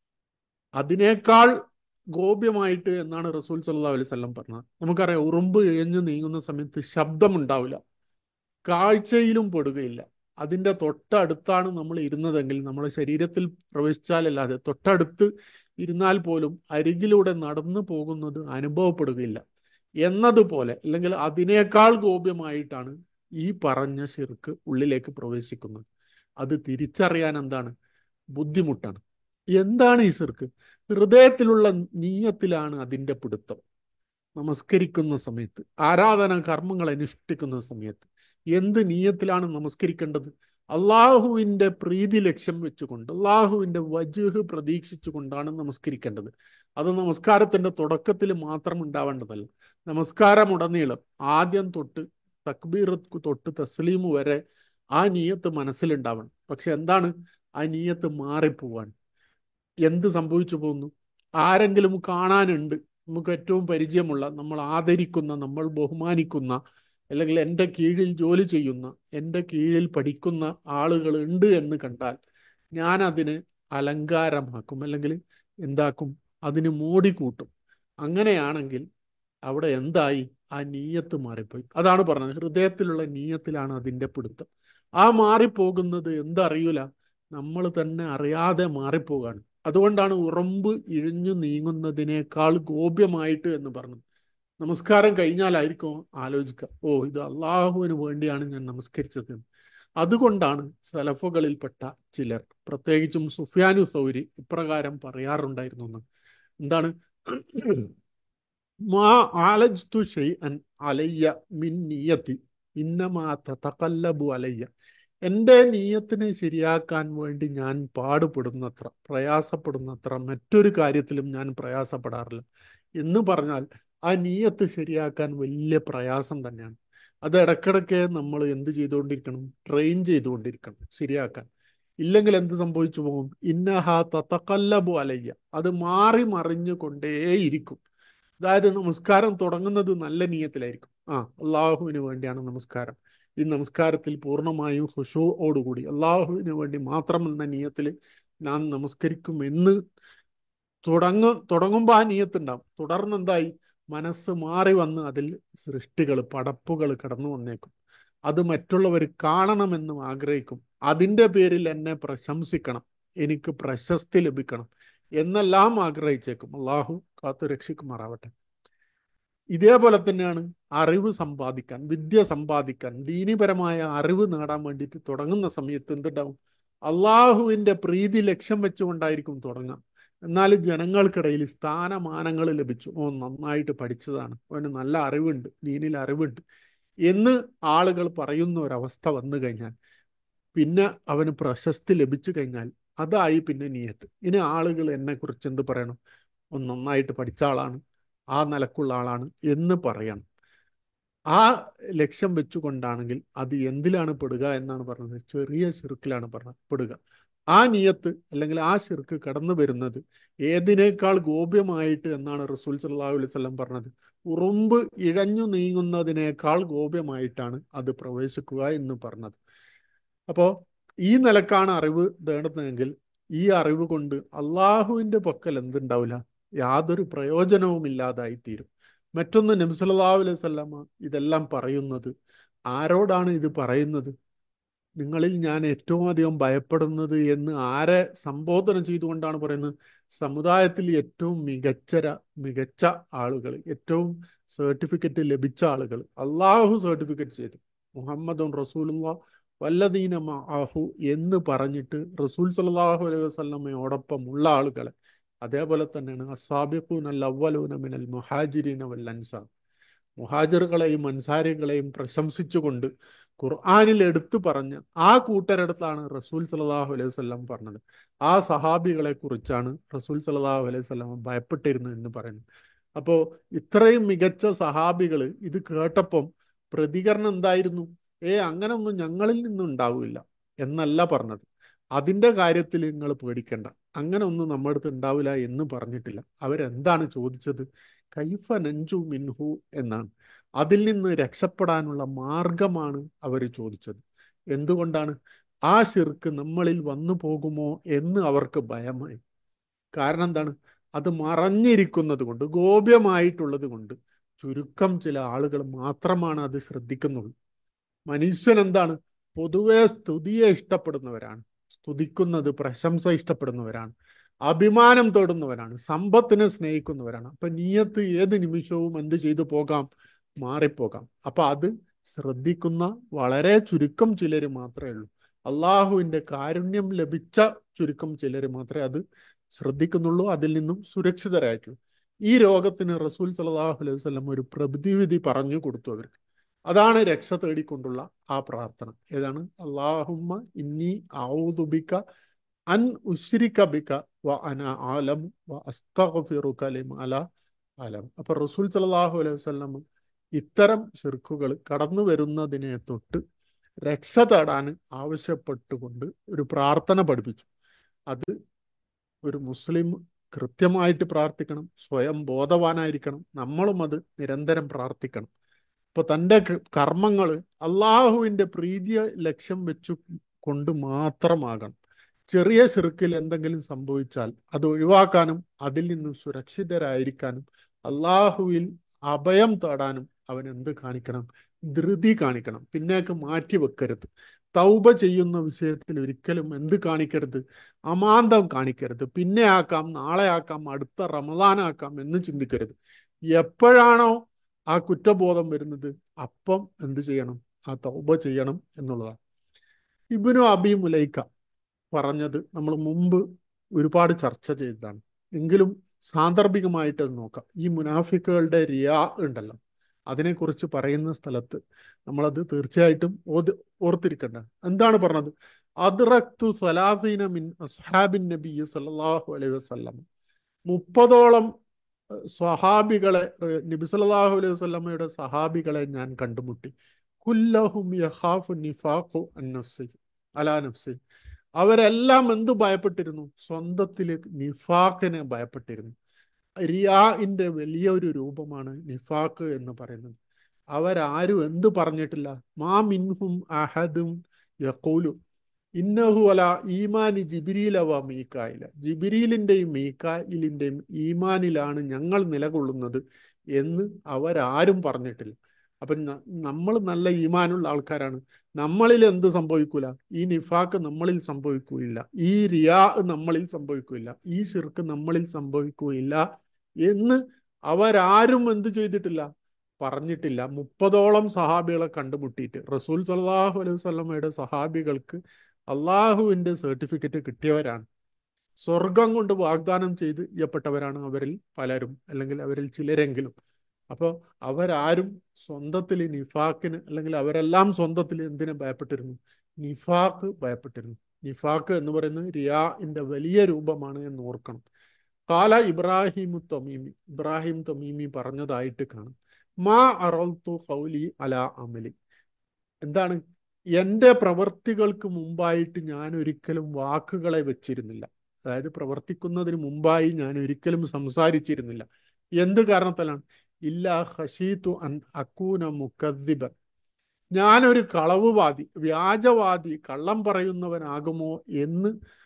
അതിനേക്കാൾ ഗോപ്യമായിട്ട് എന്നാണ് റസൂൽ സല്ലല്ലാഹു അലൈഹി വസല്ലം പറഞ്ഞത്. നമുക്കറിയാം, ഉറുമ്പ് ഇഴഞ്ഞു നീങ്ങുന്ന സമയത്ത് ശബ്ദമുണ്ടാവില്ല, കാഴ്ചയിലും പെടുകയില്ല. അതിൻ്റെ തൊട്ടടുത്താണ് നമ്മൾ ഇരുന്നതെങ്കിൽ, നമ്മുടെ ശരീരത്തിൽ പ്രവേശിച്ചാലല്ലാതെ തൊട്ടടുത്ത് ഇരുന്നാൽ പോലും അരികിലൂടെ നടന്നു പോകുന്നത് അനുഭവപ്പെടുകയില്ല. എന്നതുപോലെ, അല്ലെങ്കിൽ അതിനേക്കാൾ ഗോപ്യമായിട്ടാണ് ഈ പറഞ്ഞ ശിർക്ക് ഉള്ളിലേക്ക് പ്രവേശിക്കുന്നത്. അത് തിരിച്ചറിയാൻ എന്താണ്? ബുദ്ധിമുട്ടാണ്. എന്താണ് ഈ ശിർക്ക്? ഹൃദയത്തിലുള്ള നീയത്തിലാണ് അതിൻ്റെ പിടുത്തം. നമസ്കരിക്കുന്ന സമയത്ത്, ആരാധന കർമ്മങ്ങൾ അനുഷ്ഠിക്കുന്ന സമയത്ത് എന്ത് നീയത്തിലാണ് നമസ്കരിക്കേണ്ടത്? അള്ളാഹുവിൻ്റെ പ്രീതി ലക്ഷ്യം വെച്ചുകൊണ്ട്, അള്ളാഹുവിൻ്റെ വജ്ഹ് പ്രതീക്ഷിച്ചുകൊണ്ടാണ് നമസ്കരിക്കേണ്ടത്. അത് നമസ്കാരത്തിൻ്റെ തുടക്കത്തിൽ മാത്രം ഉണ്ടാവേണ്ടതല്ല. നമസ്കാരമുടനീളം ആദ്യം തൊട്ട് തക്ബീറത്ത് തൊട്ട് തസ്ലീം വരെ ആ നീയത്ത് മനസ്സിലുണ്ടാവണം. പക്ഷെ എന്താണ്? ആ നീയത്ത് മാറിപ്പോവാൻ. എന്ത് സംഭവിച്ചു പോകുന്നു? ആരെങ്കിലും കാണാനുണ്ട്, നമുക്ക് ഏറ്റവും പരിചയമുള്ള, നമ്മൾ ആദരിക്കുന്ന, നമ്മൾ ബഹുമാനിക്കുന്ന, അല്ലെങ്കിൽ എൻ്റെ കീഴിൽ ജോലി ചെയ്യുന്ന, എൻ്റെ കീഴിൽ പഠിക്കുന്ന ആളുകൾ ഉണ്ട് എന്ന് കണ്ടാൽ ഞാൻ അതിന് അലങ്കാരമാക്കും, അല്ലെങ്കിൽ എന്താക്കും? അതിന് മോടി കൂട്ടും. അങ്ങനെയാണെങ്കിൽ അവിടെ എന്തായി? ആ നീയത്ത് മാറിപ്പോയി. അതാണ് പറഞ്ഞത്, ഹൃദയത്തിലുള്ള നീയത്തിലാണ് അതിൻ്റെ പിടുത്തം. ആ മാറിപ്പോകുന്നത് എന്തറിയൂല, നമ്മൾ തന്നെ അറിയാതെ മാറിപ്പോകാണ്. അതുകൊണ്ടാണ് ഉറുമ്പ് ഇഴഞ്ഞു നീങ്ങുന്നതിനേക്കാൾ ഗോപ്യമായിട്ട് എന്ന് പറഞ്ഞത്. നമസ്കാരം കഴിഞ്ഞാലായിരിക്കും ആലോചിക്കുക, ഓ, ഇത് അള്ളാഹുവിന് വേണ്ടിയാണ് ഞാൻ നമസ്കരിച്ചത്. അതുകൊണ്ടാണ് സലഫുകളിൽപ്പെട്ട ചിലർ, പ്രത്യേകിച്ചും സുഫ്യാനു സൗരി, ഇപ്രകാരം പറയാറുണ്ടായിരുന്നു. എന്താണ്? മാ ആലജ്തു ഷൈഅൻ അലയ്യ മിൻ നിയത്തി ഇന്നമാ തതഖല്ലബു അലയ്യ, എൻ്റെ നീയത്തിനെ ശരിയാക്കാൻ വേണ്ടി ഞാൻ പാടുപെടുന്നത്ര പ്രയാസപ്പെടുന്നത്ര മറ്റൊരു കാര്യത്തിലും ഞാൻ പ്രയാസപ്പെടാറില്ല എന്ന് പറഞ്ഞാൽ ആ നീയത്ത് ശരിയാക്കാൻ വലിയ പ്രയാസം തന്നെയാണ്. അത് ഇടക്കിടയ്ക്ക് നമ്മൾ എന്ത് ചെയ്തുകൊണ്ടിരിക്കണം? ട്രെയിൻ ചെയ്തുകൊണ്ടിരിക്കണം ശരിയാക്കാൻ. ഇല്ലെങ്കിൽ എന്ത് സംഭവിച്ചു പോകും? ഇന്നഹ തതഖല്ലബു അലയ്യ, അത് മാറി മറിഞ്ഞു കൊണ്ടേയിരിക്കും. അതായത് നമസ്കാരം തുടങ്ങുന്നത് നല്ല നീയത്തിലായിരിക്കും. അള്ളാഹുവിന് വേണ്ടിയാണ് നമസ്കാരം, ഈ നമസ്കാരത്തിൽ പൂർണ്ണമായും ഖുശൂഅോടുകൂടി അള്ളാഹുവിന് വേണ്ടി മാത്രം എന്ന നീയത്തിൽ ഞാൻ നമസ്കരിക്കും എന്ന് തുടങ്ങുമ്പോൾ ആ നീയത്തുണ്ടാവും. തുടർന്ന് എന്തായി? മനസ്സ് മാറി വന്ന് അതിൽ സൃഷ്ടികൾ, പടപ്പുകൾ കടന്നു വന്നേക്കും. അത് മറ്റുള്ളവർ കാണണമെന്നും ആഗ്രഹിക്കും. അതിൻ്റെ പേരിൽ എന്നെ പ്രശംസിക്കണം, എനിക്ക് പ്രശസ്തി ലഭിക്കണം എന്നെല്ലാം ആഗ്രഹിച്ചേക്കും. അള്ളാഹു കാത്തു രക്ഷിക്കുമാറാവട്ടെ. ഇതേപോലെ തന്നെയാണ് അറിവ് സമ്പാദിക്കാൻ, വിദ്യ സമ്പാദിക്കാൻ, ദീനിപരമായ അറിവ് നേടാൻ വേണ്ടിയിട്ട് തുടങ്ങുന്ന സമയത്ത് എന്തുണ്ടാവും? അള്ളാഹുവിൻ്റെ പ്രീതി ലക്ഷ്യം വെച്ചുകൊണ്ടായിരിക്കും തുടങ്ങുക. എന്നാൽ ജനങ്ങൾക്കിടയിൽ സ്ഥാനമാനങ്ങൾ ലഭിച്ചു. നന്നായിട്ട് പഠിച്ചതാണ്, അവന് നല്ല അറിവുണ്ട്, ദീനിൽ അറിവുണ്ട് എന്ന് ആളുകൾ പറയുന്ന ഒരവസ്ഥ വന്നു കഴിഞ്ഞാൽ, പിന്നെ അവന് പ്രശസ്തി ലഭിച്ചു കഴിഞ്ഞാൽ അതായി പിന്നെ നിയത്ത്. ഇനി ആളുകൾ എന്നെക്കുറിച്ച് എന്ത് പറയണം? നന്നായിട്ട് പഠിച്ച ആളാണ്, ആ നിലക്കുള്ള ആളാണ് എന്ന് പറയണം. ആ ലക്ഷ്യം വെച്ചുകൊണ്ടാണെങ്കിൽ അത് എന്തിലാണ് പെടുക എന്നാണ് പറഞ്ഞത്? ചെറിയ ശിർക്കിലാണ് പെടുക. ആ നിയത്ത് അല്ലെങ്കിൽ ആ ശിർക്ക് കടന്നു വരുന്നത് ഏതിനേക്കാൾ ഗോപ്യമായിട്ട് എന്നാണ് റസൂൽ സല്ലല്ലാഹു അലൈഹി വസല്ലം പറഞ്ഞത്? ഉറുമ്പ് ഇഴഞ്ഞു നീങ്ങുന്നതിനേക്കാൾ ഗോപ്യമായിട്ടാണ് അത് പ്രവേശിക്കുക എന്ന് പറഞ്ഞത്. അപ്പോൾ ഈ നിലക്കാണ് അറിവ് നേടുന്നതെങ്കിൽ ഈ അറിവ് കൊണ്ട് അള്ളാഹുവിൻ്റെ പക്കൽ എന്തുണ്ടാവില്ല? യാതൊരു പ്രയോജനവും ഇല്ലാതായി തീരും. മറ്റൊന്ന്, നബി സല്ലല്ലാഹു അലൈഹി വസല്ലമ ഇതെല്ലാം പറയുന്നത് ആരോടാണ് ഇത് പറയുന്നത്? നിങ്ങളിൽ ഞാൻ ഏറ്റവും അധികം ഭയപ്പെടുന്നത് എന്ന് ആരെ സംബോധന ചെയ്തുകൊണ്ടാണ് പറയുന്നത്? സമുദായത്തിൽ ഏറ്റവും മികച്ച ആളുകൾ, ഏറ്റവും സർട്ടിഫിക്കറ്റ് ലഭിച്ച ആളുകൾ, അള്ളാഹു സർട്ടിഫിക്കറ്റ് ചെയ്തു മുഹമ്മദുൻ റസൂലുള്ളാഹ് വല്ലദീന മഅഹു എന്ന് പറഞ്ഞിട്ട് റസൂൽ സല്ലല്ലാഹു അലൈഹി വസല്ലമയോടൊപ്പം ഉള്ള ആളുകളെ, അതേപോലെ തന്നെയാണ് അസ്സാബിഖൂനൽ അവ്വലൂന മിനൽ മുഹാജിരീന വൽ അൻസാർ, മുഹാജിറുകളെയും അൻസാരികളെയും പ്രശംസിച്ചുകൊണ്ട് ഖുർആനിൽ എടുത്തു പറഞ്ഞ ആ കൂട്ടരടുത്താണ് റസൂൽ സല്ലല്ലാഹു അലൈഹി വസല്ലം പറഞ്ഞത്. ആ സഹാബികളെ കുറിച്ചാണ് റസൂൽ സല്ലല്ലാഹു അലൈഹി വസല്ലം ഭയപ്പെട്ടിരുന്നത് എന്ന് പറയുന്നത്. അപ്പോൾ ഇത്രയും മികച്ച സഹാബികൾ ഇത് കേട്ടപ്പം പ്രതികരണം എന്തായിരുന്നു? അങ്ങനൊന്നും ഞങ്ങളിൽ നിന്നും ഉണ്ടാവില്ല എന്നല്ല പറഞ്ഞത്. അതിൻ്റെ കാര്യത്തിൽ നിങ്ങൾ പേടിക്കണ്ട, അങ്ങനെ ഒന്നും നമ്മുടെ അടുത്ത് ഉണ്ടാവില്ല എന്ന് പറഞ്ഞിട്ടില്ല. അവരെന്താണ് ചോദിച്ചത്? കൈഫ നഞ്ചു മിൻഹു എന്നാണ്. അതിൽ നിന്ന് രക്ഷപ്പെടാനുള്ള മാർഗമാണ് അവർ ചോദിച്ചത്. എന്തുകൊണ്ടാണ്? ആ ശിർക്ക് നമ്മളിൽ വന്നു പോകുമോ എന്ന് അവർക്ക് ഭയമായി. കാരണം എന്താണ്? അത് മറഞ്ഞിരിക്കുന്നത് കൊണ്ട്, ഗോപ്യമായിട്ടുള്ളത് കൊണ്ട് ചുരുക്കം ചില ആളുകൾ മാത്രമാണ് അത് ശ്രദ്ധിക്കുന്നുള്ളൂ. മനുഷ്യൻ എന്താണ്? പൊതുവെ സ്തുതിയെ ഇഷ്ടപ്പെടുന്നവരാണ്, സ്തുതിക്കുന്നത്, പ്രശംസ ഇഷ്ടപ്പെടുന്നവരാണ്, അഭിമാനം തേടുന്നവരാണ്, സമ്പത്തിനെ സ്നേഹിക്കുന്നവരാണ്. അപ്പൊ നീയത്ത് ഏത് നിമിഷവും എന്ത് ചെയ്തു പോകാം? മാറിപ്പോകാം. അപ്പൊ അത് ശ്രദ്ധിക്കുന്ന വളരെ ചുരുക്കം ചിലർ മാത്രമേ ഉള്ളൂ. അള്ളാഹുവിൻ്റെ കാരുണ്യം ലഭിച്ച ചുരുക്കം ചിലർ മാത്രമേ അത് ശ്രദ്ധിക്കുന്നുള്ളൂ, അതിൽ നിന്നും സുരക്ഷിതരായിട്ടുള്ളൂ. ഈ രോഗത്തിന് റസൂൽ സല്ലല്ലാഹു അലൈഹി വസല്ലം ഒരു പ്രതിവിധി പറഞ്ഞു കൊടുത്തു അവർക്ക്. അതാണ് രക്ഷ തേടിക്കൊണ്ടുള്ള ആ പ്രാർത്ഥന. ഏതാണ്? അല്ലാഹുമ്മ ഇന്നി അഊദു ബിക അൻ ഉശ്രിക ബിക വ അന ആലം വ അസ്തഗ്ഫിറുക ലിമാ ലാ അലം. അപ്പൊ റസൂൽ സല്ലല്ലാഹു അലൈഹി വസല്ലം ഇത്തരം ശിർക്കുകൾ കടന്നു വരുന്നതിനെ തൊട്ട് രക്ഷ തേടാൻ ആവശ്യപ്പെട്ടുകൊണ്ട് ഒരു പ്രാർത്ഥന പഠിപ്പിച്ചു. അത് ഒരു മുസ്ലിം കൃത്യമായിട്ട് പ്രാർത്ഥിക്കണം, സ്വയം ബോധവാനായിരിക്കണം, നമ്മളും അത് നിരന്തരം പ്രാർത്ഥിക്കണം. ഇപ്പൊ തൻ്റെ കർമ്മങ്ങൾ അള്ളാഹുവിൻ്റെ പ്രീതിയെ ലക്ഷ്യം വെച്ചു കൊണ്ട് മാത്രമാകണം. ചെറിയ ശിർക്കിൽ എന്തെങ്കിലും സംഭവിച്ചാൽ അത് ഒഴിവാക്കാനും അതിൽ നിന്ന് സുരക്ഷിതരായിരിക്കാനും അള്ളാഹുവിൽ അഭയം തേടാനും അവൻ എന്ത് കാണിക്കണം? ധൃതി കാണിക്കണം. പിന്നേക്ക് മാറ്റി വെക്കരുത്. തൗബ ചെയ്യുന്ന വിഷയത്തിൽ ഒരിക്കലും എന്ത് കാണിക്കരുത്? അമാന്തം കാണിക്കരുത്. പിന്നെ ആക്കാം, നാളെ ആക്കാം, അടുത്ത റമദാനാക്കാം എന്ന് ചിന്തിക്കരുത്. എപ്പോഴാണോ ആ കുറ്റബോധം വരുന്നത് അപ്പം എന്ത് ചെയ്യണം? ആ തൗബ ചെയ്യണം എന്നുള്ളതാണ്. ഇബ്നു അബി മുലൈക്ക പറഞ്ഞത് നമ്മൾ മുമ്പ് ഒരുപാട് ചർച്ച ചെയ്തതാണ്. എങ്കിലും സാന്ദർഭികമായിട്ട് നോക്കാം. ഈ മുനാഫിക്കുകളുടെ റിയാ ഉണ്ടല്ലോ, അതിനെക്കുറിച്ച് പറയുന്ന സ്ഥലത്ത് നമ്മളത് തീർച്ചയായിട്ടും ഓർത്തിരിക്കേണ്ട. എന്താണ് പറഞ്ഞത്? അദ്റക്തു സലാസീന മിൻ അസ്ഹാബിൻ നബി സല്ലല്ലാഹു അലൈഹി വസല്ലം, 30ഓളം സ്വഹാബികളെ, നബി സല്ലല്ലാഹു അലൈഹി വസല്ലമയുടെ സഹാബികളെ ഞാൻ കണ്ടുമുട്ടി. കുല്ലഹും യഖാഫു നിഫാഖു അൻ നഫ്സി അലാ നഫ്സി. അവരെല്ലാം എന്ത് ഭയപ്പെട്ടിരുന്നു? സ്വന്തത്തിൽ നിഫാഖിനെ ഭയപ്പെട്ടിരുന്നു. റിയാഇന്റെ വലിയൊരു രൂപമാണ് നിഫാഖ് എന്ന് പറയുന്നത്. അവരാരും എന്ത് പറഞ്ഞിട്ടില്ല? മാ മിൻഹും അഹദും യഖൂലു ഇന്നഹു അല ഈമാനി ജിബിരീല വ മീക്കായില, ജിബിരീലിൻ്റെയും മീക്കായിലിൻ്റെയും ഈമാനിലാണ് ഞങ്ങൾ നിലകൊള്ളുന്നത് എന്ന് അവരാരും പറഞ്ഞിട്ടില്ല. അപ്പം നമ്മൾ നല്ല ഈമാനുള്ള ആൾക്കാരാണ്. നമ്മളിൽ എന്ത് സംഭവിക്കൂല? ഈ നിഫാക്ക് നമ്മളിൽ സംഭവിക്കുകയില്ല, ഈ റിയാ നമ്മളിൽ സംഭവിക്കുകയില്ല, ഈ ശിർക്ക് നമ്മളിൽ സംഭവിക്കുകയില്ല എന്ന് അവരാരും എന്ത് ചെയ്തിട്ടില്ല? പറഞ്ഞിട്ടില്ല. 30ഓളം സഹാബികളെ കണ്ടുമുട്ടിയിട്ട് റസൂൽ സല്ലല്ലാഹു അലൈഹി വസല്ലമയുടെ സഹാബികൾക്ക് അള്ളാഹുവിൻ്റെ സർട്ടിഫിക്കറ്റ് കിട്ടിയവരാണ്. സ്വർഗം കൊണ്ട് വാഗ്ദാനം ചെയ്യപ്പെട്ടവരാണ് അവരിൽ പലരും, അല്ലെങ്കിൽ അവരിൽ ചിലരെങ്കിലും. അപ്പോൾ അവരാരും സ്വന്തത്തിൽ നിഫാക്കിന്, അല്ലെങ്കിൽ അവരെല്ലാം സ്വന്തത്തിൽ എന്തിനെ ഭയപ്പെട്ടിരുന്നു? നിഫാക്ക് ഭയപ്പെട്ടിരുന്നു. നിഫാക്ക് എന്ന് പറയുന്നത് റിയാഇന്റെ വലിയ രൂപമാണ് എന്ന് ഓർക്കണം. കാല ഇബ്രാഹിം തമീമി, ഇബ്രാഹിം തമീമി പറഞ്ഞതായിട്ട് കാണാം. മാ അറൽത്തു ഖൗലി അലാ അമലി. എന്താണ്? എൻ്റെ പ്രവർത്തികൾക്ക് മുമ്പായിട്ട് ഞാൻ ഒരിക്കലും വാക്കുകളെ വെച്ചിരുന്നില്ല. അതായത് പ്രവർത്തിക്കുന്നതിന് മുമ്പായി ഞാൻ ഒരിക്കലും സംസാരിച്ചിരുന്നില്ല. എന്ത് കാരണത്താലാണ്? ഇല്ലാ ഖശീതു അൻ അക്കൂന മുക്കദ്ദിബൻ, ഞാനൊരു കളവുവാദി, വ്യാജവാദി, കള്ളം പറയുന്നവനാകുമോ എന്ന്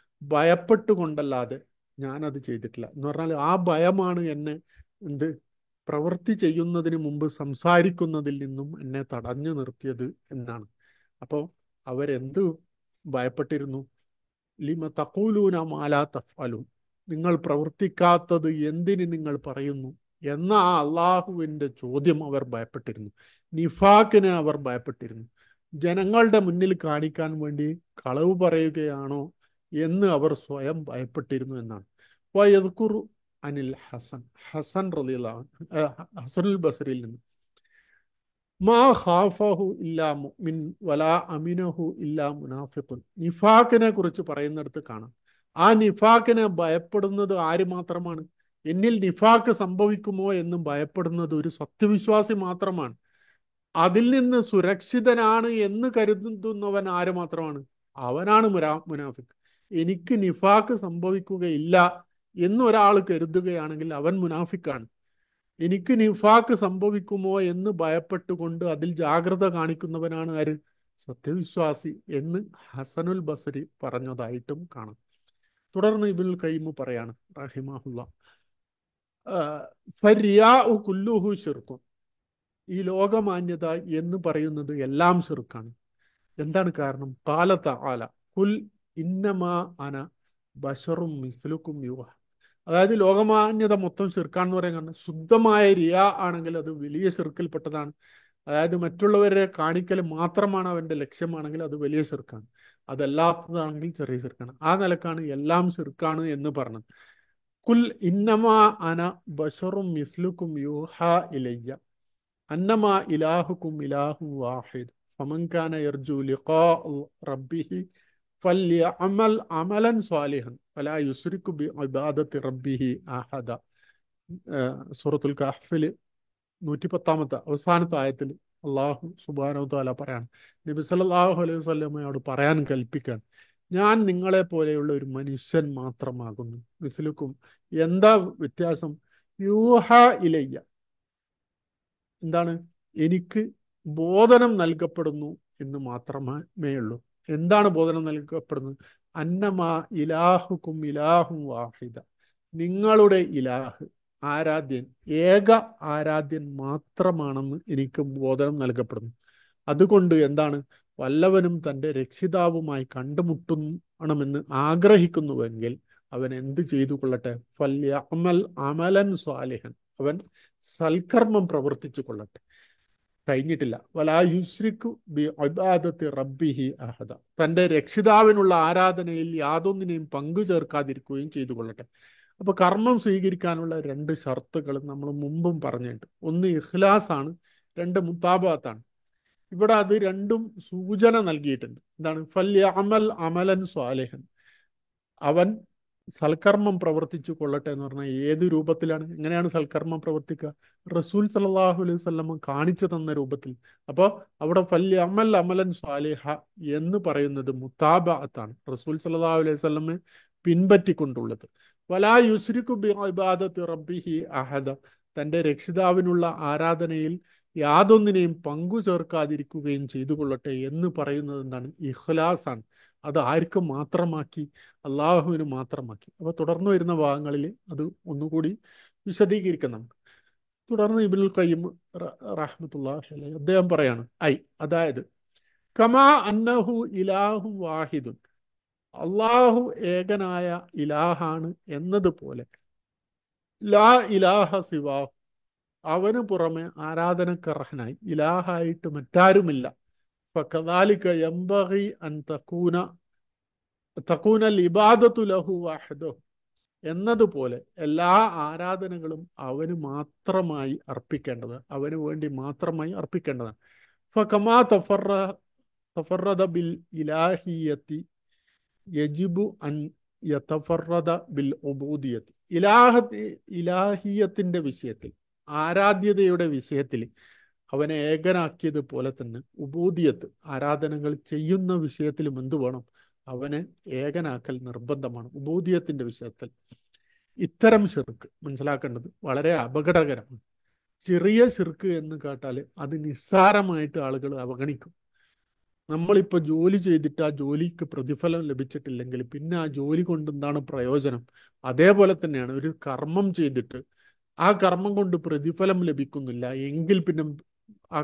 ഭയപ്പെട്ടുകൊണ്ടല്ലാതെ ഞാനത് ചെയ്തിട്ടില്ല. എന്ന് പറഞ്ഞാൽ ആ ഭയമാണ് എന്നെ എന്ത് പ്രവൃത്തി ചെയ്യുന്നതിന് മുമ്പ് സംസാരിക്കുന്നതിൽ നിന്നും എന്നെ തടഞ്ഞു നിർത്തിയത് എന്നാണ്. അപ്പോൾ അവരെന്ത് ഭയപ്പെട്ടിരുന്നു? ലിമ തഖൂലൂന മാ ലാ തഫ്അലൂൻ, നിങ്ങൾ പ്രവർത്തിക്കാത്തത് എന്തിന് നിങ്ങൾ പറയുന്നു എന്ന ആ അള്ളാഹുവിൻ്റെ ചോദ്യം അവർ ഭയപ്പെട്ടിരുന്നു. നിഫാക്കിനെ അവർ ഭയപ്പെട്ടിരുന്നു. ജനങ്ങളുടെ മുന്നിൽ കാണിക്കാൻ വേണ്ടി കളവ് പറയുകയാണോ എന്ന് അവർ സ്വയം ഭയപ്പെട്ടിരുന്നു എന്നാണ്. വയദ്കുറു അനിൽ ഹസൻ, ഹസൻ റളിയല്ലാഹു ഹസനുൽ ബസ്രിയിൽ നിന്ന്, മാ ഖാഫഹു ഇല്ലാ മുഅ്മിൻ വലാ അമിനഹു ഇല്ലാ മുനാഫിഖുൻ. നിഫാക്കിനെ കുറിച്ച് പറയുന്നിടത്ത് കാണാം, ആ നിഫാക്കിനെ ഭയപ്പെടുന്നത് ആര് മാത്രമാണ്? എന്നിൽ നിഫാക്ക് സംഭവിക്കുമോ എന്നും ഭയപ്പെടുന്നത് ഒരു സത്യവിശ്വാസി മാത്രമാണ്. അതിൽ നിന്ന് സുരക്ഷിതനാണ് എന്ന് കരുതുന്നവൻ ആര് മാത്രമാണ്? അവനാണ് മുനാഫിഖ്. എനിക്ക് നിഫാക്ക് സംഭവിക്കുകയില്ല എന്നൊരാൾ കരുതുകയാണെങ്കിൽ അവൻ മുനാഫിക്കാണ്. എനിക്ക് നിഫാക്ക് സംഭവിക്കുമോ എന്ന് ഭയപ്പെട്ടുകൊണ്ട് അതിൽ ജാഗ്രത കാണിക്കുന്നവനാണ് ആര്? സത്യവിശ്വാസി എന്ന് ഹസനുൽ ബസ്രി പറഞ്ഞതായിട്ടും കാണാം. തുടർന്ന് ഇബ്നുൽ ഖയ്യിം പറയാണ് റഹിമഹുല്ലാ, ഫരിയാഉ കുല്ലുഹു ശിർക്കും, ഈ ലോകമാന്യത എന്ന് പറയുന്നത് എല്ലാം ശിർക്കാണ്. എന്താണ് കാരണം? ഖാല തആല ഖുൽ ഇന്നമാ അന ബശറും മിസ്ലുക്കും യുഹ. അതായത് ലോകമാന്യത മൊത്തം ശിർക്കാണെന്ന് പറയാൻ കാരണം, ശുദ്ധമായ റിയ ആണെങ്കിൽ അത് വലിയ ശിർക്കിൽപ്പെട്ടതാണ്. അതായത് മറ്റുള്ളവരെ കാണിക്കൽ മാത്രമാണ് അവൻ്റെ ലക്ഷ്യമാണെങ്കിൽ അത് വലിയ ശിർക്കാണ്. അതല്ലാത്തതാണെങ്കിൽ ചെറിയ ശിർക്കാണ്. ആ നിലക്കാണ് എല്ലാം ശിർക്കാണ് എന്ന് പറഞ്ഞത്. കുൽ ഇന്നമാ അന ബശറും മിസ്ലുക്കും യൂഹ ഇലയ്യ അന്നമാ ഇലാഹുക്കും ഇലാഹു വാഹിദ് ഫമൻ കാന യർജു ലിഖാ റബ്ബിഹി ഫല്യഅമൽ അമലൻ സ്വാലിഹൻ വലാ യുസ്രികു ബിഇബാദത്തി റബ്ബിഹി അഹദ. സൂറത്തുൽ കഹ്ഫിൽ 110 അവസാനത്തെ ആയത്തിൽ അള്ളാഹു സുബ്ഹാനഹു വ തആല പറയാണ്, നബി സല്ലല്ലാഹു അലൈഹി വസല്ലമയോട് പറയാൻ കൽപ്പിക്കാൻ, ഞാൻ നിങ്ങളെ പോലെയുള്ള ഒരു മനുഷ്യൻ മാത്രമാകുന്നു. മിസ്ലുക്കും, എന്താ വ്യത്യാസം? യൂഹ ഇലയ്യ, എന്താണ്? എനിക്ക് ബോധനം നൽകപ്പെടുന്നു എന്ന് മാത്രമേ ഉള്ളൂ. എന്താണ് ബോധനം നൽകപ്പെടുന്നത്? അന്നമാ ഇലാഹുക്കും ഇലാഹും വാഹിദ, നിങ്ങളുടെ ഇലാഹ്, ആരാധ്യൻ, ഏക ആരാധ്യൻ മാത്രമാണെന്ന് എനിക്ക് ബോധനം നൽകപ്പെടുന്നു. അതുകൊണ്ട് എന്താണ്? വല്ലവനും തൻ്റെ രക്ഷിതാവുമായി കണ്ടുമുട്ടണമെന്ന് ആഗ്രഹിക്കുന്നുവെങ്കിൽ അവൻ എന്ത് ചെയ്തു കൊള്ളട്ടെ? ഫല്യഅമൽ അമലൻ സ്വാലിഹൻ, അവൻ സൽക്കർമ്മം പ്രവർത്തിച്ചു കൊള്ളട്ടെ. കഴിഞ്ഞിട്ടില്ല. വലാ യുശ്രിക്കു ബി ഇബാദത്തി റബ്ബിഹി അഹദ, തൻ്റെ രക്ഷിതാവിനുള്ള ആരാധനയിൽ യാതൊന്നിനെയും പങ്കു ചേർക്കാതിരിക്കുകയും ചെയ്തു കൊള്ളട്ടെ. അപ്പൊ കർമ്മം സ്വീകരിക്കാനുള്ള 2 ഷർത്തുകൾ നമ്മൾ മുമ്പും പറഞ്ഞിട്ടുണ്ട്. ഒന്ന് ഇഖ്ലാസ് ആണ്, രണ്ട് മുത്താബാത്താണ്. ഇവിടെ അത് രണ്ടും സൂചന നൽകിയിട്ടുണ്ട്. എന്താണ്? ഫല്യഅമൽ അമലൻ സ്വാലിഹൻ, അവൻ സൽക്കർമ്മം പ്രവർത്തിച്ചു കൊള്ളട്ടെ എന്ന് പറഞ്ഞാൽ ഏത് രൂപത്തിലാണ്, എങ്ങനെയാണ് സൽക്കർമ്മം പ്രവർത്തിക്കുക? റസൂൽ സല്ലല്ലാഹു അലൈഹി വസല്ലം കാണിച്ചു തന്ന രൂപത്തിൽ. അപ്പോൾ അവിടെ ഫല്യഅമൽ അമലൻ സ്വാലിഹ എന്ന് പറയുന്നത് മുത്താബഅത്താണ്, റസൂൽ സല്ലല്ലാഹു അലൈഹി വസല്ലമെ പിൻപറ്റിക്കൊണ്ടുള്ളത്. വലാ യുശ്രികു ബി ഇബാദത്തി റബ്ബിഹി അഹദ, തൻ്റെ രക്ഷിതാവിനുള്ള ആരാധനയിൽ യാതൊന്നിനെയും പങ്കു ചേർക്കാതിരിക്കുകയും ചെയ്തു കൊള്ളട്ടെ എന്ന് പറയുന്നത് എന്താണ്? ഇഖ്ലാസാണ്. അത് ആർക്കും മാത്രമാക്കി? അള്ളാഹുവിന് മാത്രമാക്കി. അപ്പോൾ തുടർന്ന് വരുന്ന ഭാഗങ്ങളിൽ അത് ഒന്നുകൂടി വിശദീകരിക്കാം നമുക്ക്. തുടർന്ന് ഇബ്നുൽ ഖയ്യിം റഹ്മത്തുള്ളാഹി അലൈഹി അദ്ദേഹം പറയാണ്, അതായത് കമാ അന്നഹു ഇലാഹു വാഹിദുൻ, അള്ളാഹു ഏകനായ ഇലാഹാണ് എന്നതുപോലെ ലാ ഇലാഹ സിവാഹു, അവന് പുറമെ ആരാധനക്കർഹനായി ഇലാഹായിട്ട് മറ്റാരുമില്ല. ഫകദാലിക യംബഗി അൻ തകൂനൽ ഇബാദത്തു ലഹു വഹ്ദഹു, എന്നതുപോലെ എല്ലാ ആരാധനകളും അവന് മാത്രമായി അർപ്പിക്കേണ്ടത്, അവന് വേണ്ടി മാത്രമായി അർപ്പിക്കേണ്ടതാണ്. ഫകമാ തഫറദ ബിൽ ഇലാഹിയത്തി യജിബു അൻ യതഫറദ ബിൽ ഉബൂദിയത്തി, ഇലാഹിയത്തിന്റെ വിഷയത്തിൽ, ആരാധ്യതയുടെ വിഷയത്തിൽ അവനെ ഏകനാക്കിയതുപോലെ തന്നെ ഉബൂദിയത്ത്, ആരാധനകൾ ചെയ്യുന്ന വിഷയത്തിലും എന്തു വേണം? അവനെ ഏകനാക്കൽ നിർബന്ധമാണ് ഉബൂദിയത്തിന്റെ വിഷയത്തിൽ. ഇത്തരം ശിർക്ക് മനസ്സിലാക്കേണ്ടത് വളരെ അപകടകരമാണ്. ചെറിയ ശിർക്ക് എന്ന് കേട്ടാൽ അത് നിസ്സാരമായിട്ട് ആളുകൾ അവഗണിക്കും. നമ്മളിപ്പോൾ ജോലി ചെയ്തിട്ട് ആ ജോലിക്ക് പ്രതിഫലം ലഭിച്ചിട്ടില്ലെങ്കിൽ പിന്നെ ആ ജോലി കൊണ്ട് എന്താണ് പ്രയോജനം? അതേപോലെ തന്നെയാണ് ഒരു കർമ്മം ചെയ്തിട്ട് ആ കർമ്മം കൊണ്ട് പ്രതിഫലം ലഭിക്കുന്നില്ല എങ്കിൽ പിന്നെ ആ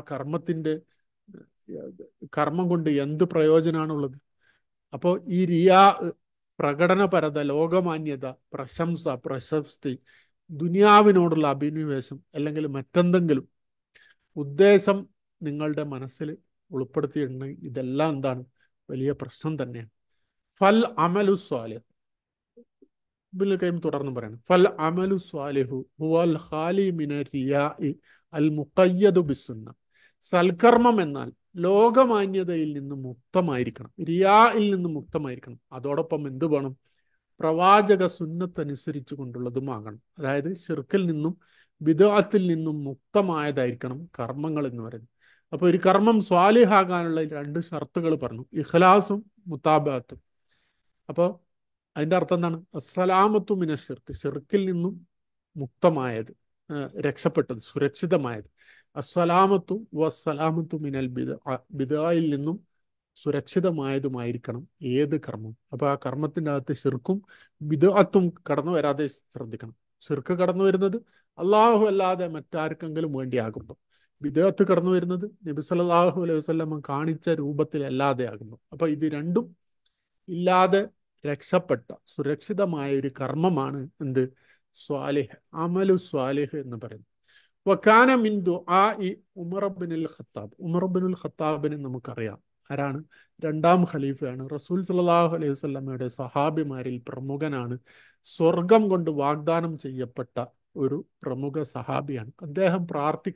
കർമ്മം കൊണ്ട് എന്ത് പ്രയോജനമാണുള്ളത്? അപ്പോൾ ഈ റിയാ, പ്രകടനപരത, ലോകമാന്യത, പ്രശംസ, പ്രശസ്തി, ദുനിയാവിനോടുള്ള അഭിനിവേശം അല്ലെങ്കിൽ മറ്റെന്തെങ്കിലും ഉദ്ദേശം നിങ്ങളുടെ മനസ്സിൽ ഉൾപ്പെടുത്തിയിട്ടുണ്ടെങ്കിൽ ഇതെല്ലാം എന്താണ്? വലിയ പ്രശ്നം തന്നെയാണ്. ഫൽ അമലു സ്വാലിഹ്, ഇബ്നുൽ ഖയ്യിം തുടർന്ന് പറയണം, ഫൽ അമലു സ്വാലിഹു ഹുവൽ ഖാലി മിന റിയാഇ അൽ മുഖയ്യദു ബിസുന്ന, സൽക്കർമ്മം എന്നാൽ ലോകമാന്യതയിൽ നിന്ന് മുക്തമായിരിക്കണം, റിയായിൽ നിന്ന് മുക്തമായിരിക്കണം. അതോടൊപ്പം എന്ത് വേണം? പ്രവാചക സുന്നത്തനുസരിച്ച് കൊണ്ടുള്ളതുമാകണം. അതായത് ശിർക്കിൽ നിന്നും ബിദ്അത്തിൽ നിന്നും മുക്തമായതായിരിക്കണം കർമ്മങ്ങൾ എന്ന് പറയുന്നത്. അപ്പോൾ ഒരു കർമ്മം സ്വാലിഹാകാനുള്ള രണ്ട് ഷർത്തുകൾ പറഞ്ഞു, ഇഖ്ലാസും മുതാബഅത്തും. അപ്പോൾ അതിൻ്റെ അർത്ഥം എന്താണ്? അസ്സലാമത്തു മിന ഷിർക്ക്, ഷിർക്കിൽ നിന്നും മുക്തമായത്, രക്ഷപ്പെട്ടത്, സുരക്ഷിതമായത്. അസ്സലാമത്തു വസ്സലാമത്തു മിനൽ ബിദ്അയിൽ നിന്നും സുരക്ഷിതമായതുമായിരിക്കണം ഏത് കർമ്മം. അപ്പോൾ ആ കർമ്മത്തിൻ്റെ അകത്ത് ഷിർക്കും ബിദ്അത്തും കടന്നു വരാതെ ശ്രദ്ധിക്കണം. ഷിർക്ക് കടന്നു വരുന്നത് അള്ളാഹു അല്ലാതെ മറ്റാർക്കെങ്കിലും വേണ്ടിയാകുമ്പോൾ, ബിദ്അത്ത് കടന്നു വരുന്നത് നബി സല്ലല്ലാഹു അലൈഹി വസല്ലം കാണിച്ച രൂപത്തിൽ അല്ലാതെ ആകുമ്പോൾ. അപ്പോൾ ഇത് രണ്ടും ഇല്ലാതെ രക്ഷപ്പെട്ട സുരക്ഷിതമായ ഒരു കർമ്മമാണ് എന്ത്? സ്വാലിഹ്, അമലു സ്വാലിഹ് എന്ന് പറയുന്നത്. വകാന മിൻ ദുആഇ Umar ibnul Khattab, Umar ibnul ഖത്താബിനെ നമുക്കറിയാം, ആരാണ്? രണ്ടാം ഖലീഫയാണ്, റസൂൽ സല്ലല്ലാഹു അലൈഹി വസല്ലമയുടെ സഹാബിമാരിൽ പ്രമുഖനാണ്, സ്വർഗം കൊണ്ട് വാഗ്ദാനം ചെയ്യപ്പെട്ട ഒരു പ്രമുഖ സഹാബിയാണ്. അദ്ദേഹം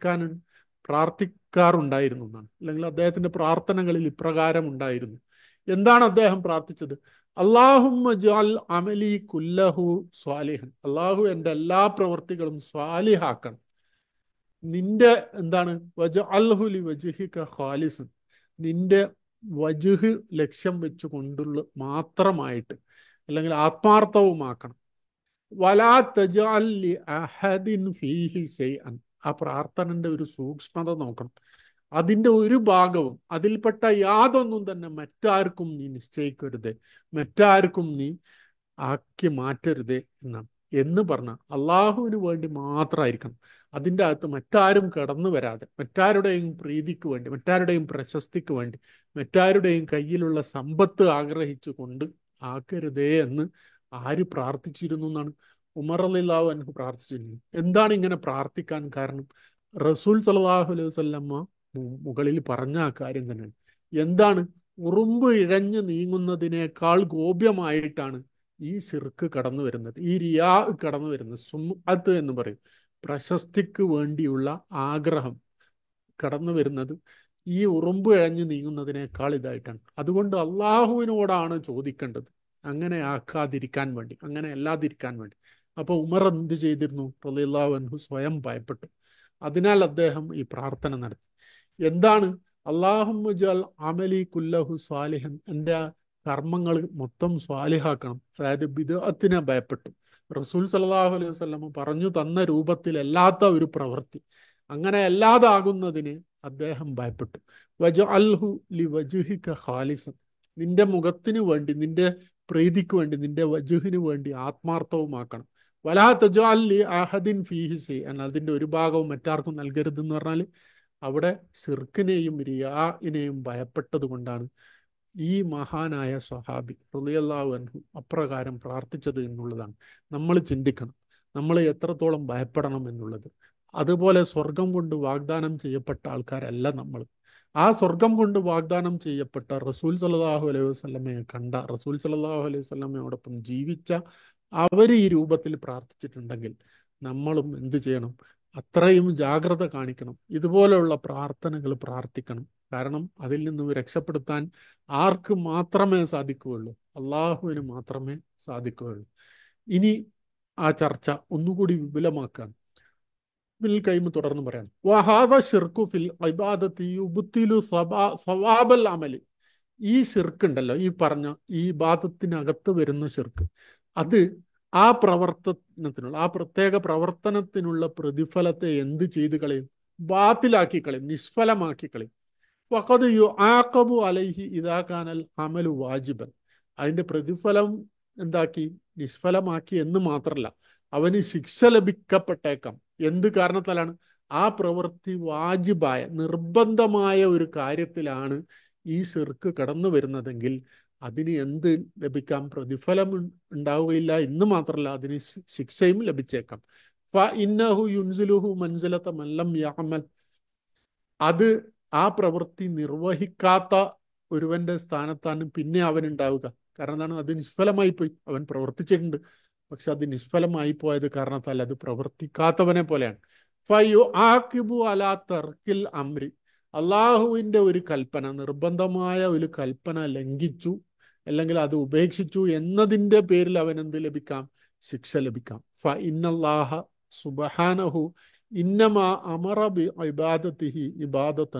പ്രാർത്ഥിക്കാറുണ്ടായിരുന്നു എന്നാണ്, അല്ലെങ്കിൽ അദ്ദേഹത്തിന്റെ പ്രാർത്ഥനകളിൽ ഇപ്രകാരം ഉണ്ടായിരുന്നു. എന്താണ് അദ്ദേഹം പ്രാർത്ഥിച്ചത്? അല്ലാഹുമ്മ ജഅൽ അമലി കുല്ലഹു സ്വാലിഹൻ, അള്ളാഹു എൻ്റെ എല്ലാ പ്രവൃത്തികളും സ്വാലിഹാക്കണം. നിന്റെ എന്താണ്? വജഅൽഹു ലിവജ്ഹിക ഖാലിസൻ, നിന്റെ വജ്ഹ് ലക്ഷ്യം വെച്ച് കൊണ്ടുള്ള മാത്രമായിട്ട്, അല്ലെങ്കിൽ ആത്മാർത്ഥവുമാക്കണം. വലാ തജഅൽ ലി അഹദിൻ ഫീഹി ശൈഅൻ, ആ പ്രാർത്ഥനന്റെ ഒരു സൂക്ഷ്മത നോക്കണം. അതിൻ്റെ ഒരു ഭാഗവും, അതിൽപ്പെട്ട യാതൊന്നും തന്നെ മറ്റാർക്കും നീ നിശ്ചയിക്കരുതേ, മറ്റാർക്കും നീ ആക്കി മാറ്റരുതേ എന്നാണ്. എന്ന് പറഞ്ഞാൽ അള്ളാഹുവിന് വേണ്ടി മാത്രമായിരിക്കണം. അതിൻ്റെ അകത്ത് മറ്റാരും കടന്നു വരാതെ, മറ്റാരുടെയും പ്രീതിക്ക് വേണ്ടി, മറ്റാരുടെയും പ്രശസ്തിക്ക് വേണ്ടി, മറ്റാരുടെയും കയ്യിലുള്ള സമ്പത്ത് ആഗ്രഹിച്ചു കൊണ്ട് ആക്കരുതേ എന്ന് ആര് പ്രാർത്ഥിച്ചിരുന്നു എന്നാണ്? ഉമർ റളിയല്ലാഹു അൻഹു പ്രാർത്ഥിച്ചിരുന്നു. എന്താണ് ഇങ്ങനെ പ്രാർത്ഥിക്കാൻ കാരണം? റസൂൽ സല്ലല്ലാഹു അലൈഹി വസല്ലമ മുകളിൽ പറഞ്ഞ ആ കാര്യം തന്നെയാണ്. എന്താണ്? ഉറുമ്പ് ഇഴഞ്ഞു നീങ്ങുന്നതിനേക്കാൾ ഗോപ്യമായിട്ടാണ് ഈ ശിർക്ക് കടന്നു വരുന്നത്, ഈ റിയാ കടന്നു വരുന്നത്. സുംഅത്ത് എന്ന് പറയും, പ്രശസ്തിക്ക് വേണ്ടിയുള്ള ആഗ്രഹം, കടന്നു വരുന്നത് ഈ ഉറുമ്പ് ഇഴഞ്ഞു നീങ്ങുന്നതിനേക്കാൾ ഇതായിട്ടാണ്. അതുകൊണ്ട് അള്ളാഹുവിനോടാണ് ചോദിക്കേണ്ടത്, അങ്ങനെ ആക്കാതിരിക്കാൻ വേണ്ടി, അങ്ങനെ അല്ലാതിരിക്കാൻ വേണ്ടി. അപ്പോൾ ഉമർ എന്ത് ചെയ്തിരുന്നു? റളിയല്ലാഹു അൻഹു സ്വയം ഭയപ്പെട്ടു. അതിനാൽ അദ്ദേഹം ഈ പ്രാർത്ഥന നടത്തി. എന്താണ്? അല്ലാഹുമ്മ ജഅൽ അമലി കുല്ലഹു സ്വാലിഹൻ, എൻ്റെ കർമ്മങ്ങൾ മൊത്തം സ്വാലിഹാക്കണം. അതായത് ബിദ്അത്തിനെ ഭയപ്പെട്ടു. റസൂൽ സല്ലല്ലാഹു അലൈഹി വസല്ലം പറഞ്ഞു തന്ന രൂപത്തിലല്ലാത്ത ഒരു പ്രവൃത്തി, അങ്ങനെ അല്ലാതാകുന്നതിന് അദ്ദേഹം ഭയപ്പെട്ടു. വജഅൽഹു ലിവജ്ഹിക ഖാലിസൻ, നിന്റെ മുഖത്തിന് വേണ്ടി, നിന്റെ പ്രീതിക്ക് വേണ്ടി, നിന്റെ വജുഹിന് വേണ്ടി ആത്മാർത്ഥവുമാക്കണം. വലാ തജഅൽ ലി അഹദിൻ ഫീഹി ശൈഅൻ, അതിൻ്റെ ഒരു ഭാഗവും മറ്റാർക്കും നൽകരുതെന്ന് പറഞ്ഞാൽ അവിടെ ശിർക്കിനെയും റിയാഇനെയും ഭയപ്പെട്ടത് കൊണ്ടാണ് ഈ മഹാനായ സ്വഹാബി റളിയല്ലാഹു അൻഹു അപ്രകാരം പ്രാർത്ഥിച്ചത് എന്നുള്ളതാണ് നമ്മൾ ചിന്തിക്കണം. നമ്മൾ എത്രത്തോളം ഭയപ്പെടണം എന്നുള്ളത്. അതുപോലെ സ്വർഗം കൊണ്ട് വാഗ്ദാനം ചെയ്യപ്പെട്ട ആൾക്കാരല്ല നമ്മൾ. ആ സ്വർഗം കൊണ്ട് വാഗ്ദാനം ചെയ്യപ്പെട്ട റസൂൽ സല്ലല്ലാഹു അലൈഹി വസല്ലമയെ കണ്ട, റസൂൽ സല്ലല്ലാഹു അലൈഹി വസല്ലമയോടൊപ്പം ജീവിച്ച അവർ ഈ രൂപത്തിൽ പ്രാർത്ഥിച്ചിട്ടുണ്ടെങ്കിൽ നമ്മളും എന്ത് ചെയ്യണം? അത്രയും ജാഗ്രത കാണിക്കണം. ഇതുപോലെയുള്ള പ്രാർത്ഥനകൾ പ്രാർത്ഥിക്കണം. കാരണം അതിൽ നിന്ന് രക്ഷപ്പെടുത്താൻ ആർക്ക് മാത്രമേ സാധിക്കുകയുള്ളൂ? അള്ളാഹുവിന് മാത്രമേ സാധിക്കുകയുള്ളൂ. ഇനി ആ ചർച്ച ഒന്നുകൂടി വിപുലമാക്കാൻ ഇബ്നുൽ ഖയ്യിം തുടർന്ന് പറയാണ്, വഹാദ ശിർക്കു ഫിൽ ഇബാദത്തി യുബ്തിലു സവാബൽ അമലി. ഈ ശിർക്ക് ഉണ്ടല്ലോ, ഈ പറഞ്ഞ ഈ ഇബാദത്തിനകത്ത് വരുന്ന ശിർക്ക്, അത് ആ പ്രവർത്തനത്തിനുള്ള, ആ പ്രത്യേക പ്രവർത്തനത്തിനുള്ള പ്രതിഫലത്തെ എന്ത് ചെയ്ത് കളയും? ബാത്തിലാക്കി കളയും, നിഷ്ഫലമാക്കി കളയും. വഖദ് യുആഖബു അലൈഹി ഇദാ കാനൽ അമലു വാജിബൻ, അതിന്റെ പ്രതിഫലം എന്താക്കി? നിഷ്ഫലമാക്കി എന്ന് മാത്രമല്ല, അവന് ശിക്ഷ ലഭിക്കപ്പെട്ടേക്കാം. എന്ത് കാരണത്താലാണ്? ആ പ്രവൃത്തി വാജിബായ, നിർബന്ധമായ ഒരു കാര്യത്തിലാണ് ഈ ശിർക്ക് കടന്നു വരുന്നതെങ്കിൽ അതിന് എന്ത് ലഭിക്കാം? പ്രതിഫലം ഉണ്ടാവുകയില്ല എന്ന് മാത്രമല്ല, അതിന് ശിക്ഷയും ലഭിച്ചേക്കാം. ഫ ഇന്നഹു യുൻസിലുഹു മൻസിലത മല്ലം യഅമൽ, അത് ആ പ്രവൃത്തി നിർവഹിക്കാത്ത ഒരുവന്റെ സ്ഥാനത്താണ് പിന്നെ അവൻ ഉണ്ടാവുക. കാരണം എന്താണ്? അത് നിഷ്ഫലമായി പോയി. അവൻ പ്രവർത്തിച്ചിട്ടുണ്ട്, പക്ഷെ അത് നിഷ്ഫലമായി പോയത് കാരണത്താൽ അത് പ്രവർത്തിക്കാത്തവനെ പോലെയാണ്. ഫയു ആക്കിബു അലാ തർക്കിൽ അംരി, അള്ളാഹുവിൻ്റെ ഒരു കൽപ്പന, നിർബന്ധമായ ഒരു കൽപ്പന ലംഘിച്ചു അല്ലെങ്കിൽ അത് ഉപേക്ഷിച്ചു എന്നതിൻ്റെ പേരിൽ അവൻ എന്ത് ലഭിക്കാം? ശിക്ഷ ലഭിക്കാം. ഫ ഇന്നല്ലാഹ സുബ്ഹാനഹു ഇന്നമാ അമറ ബി ഇബാദത്തിഹി ഇബാദത്തൻ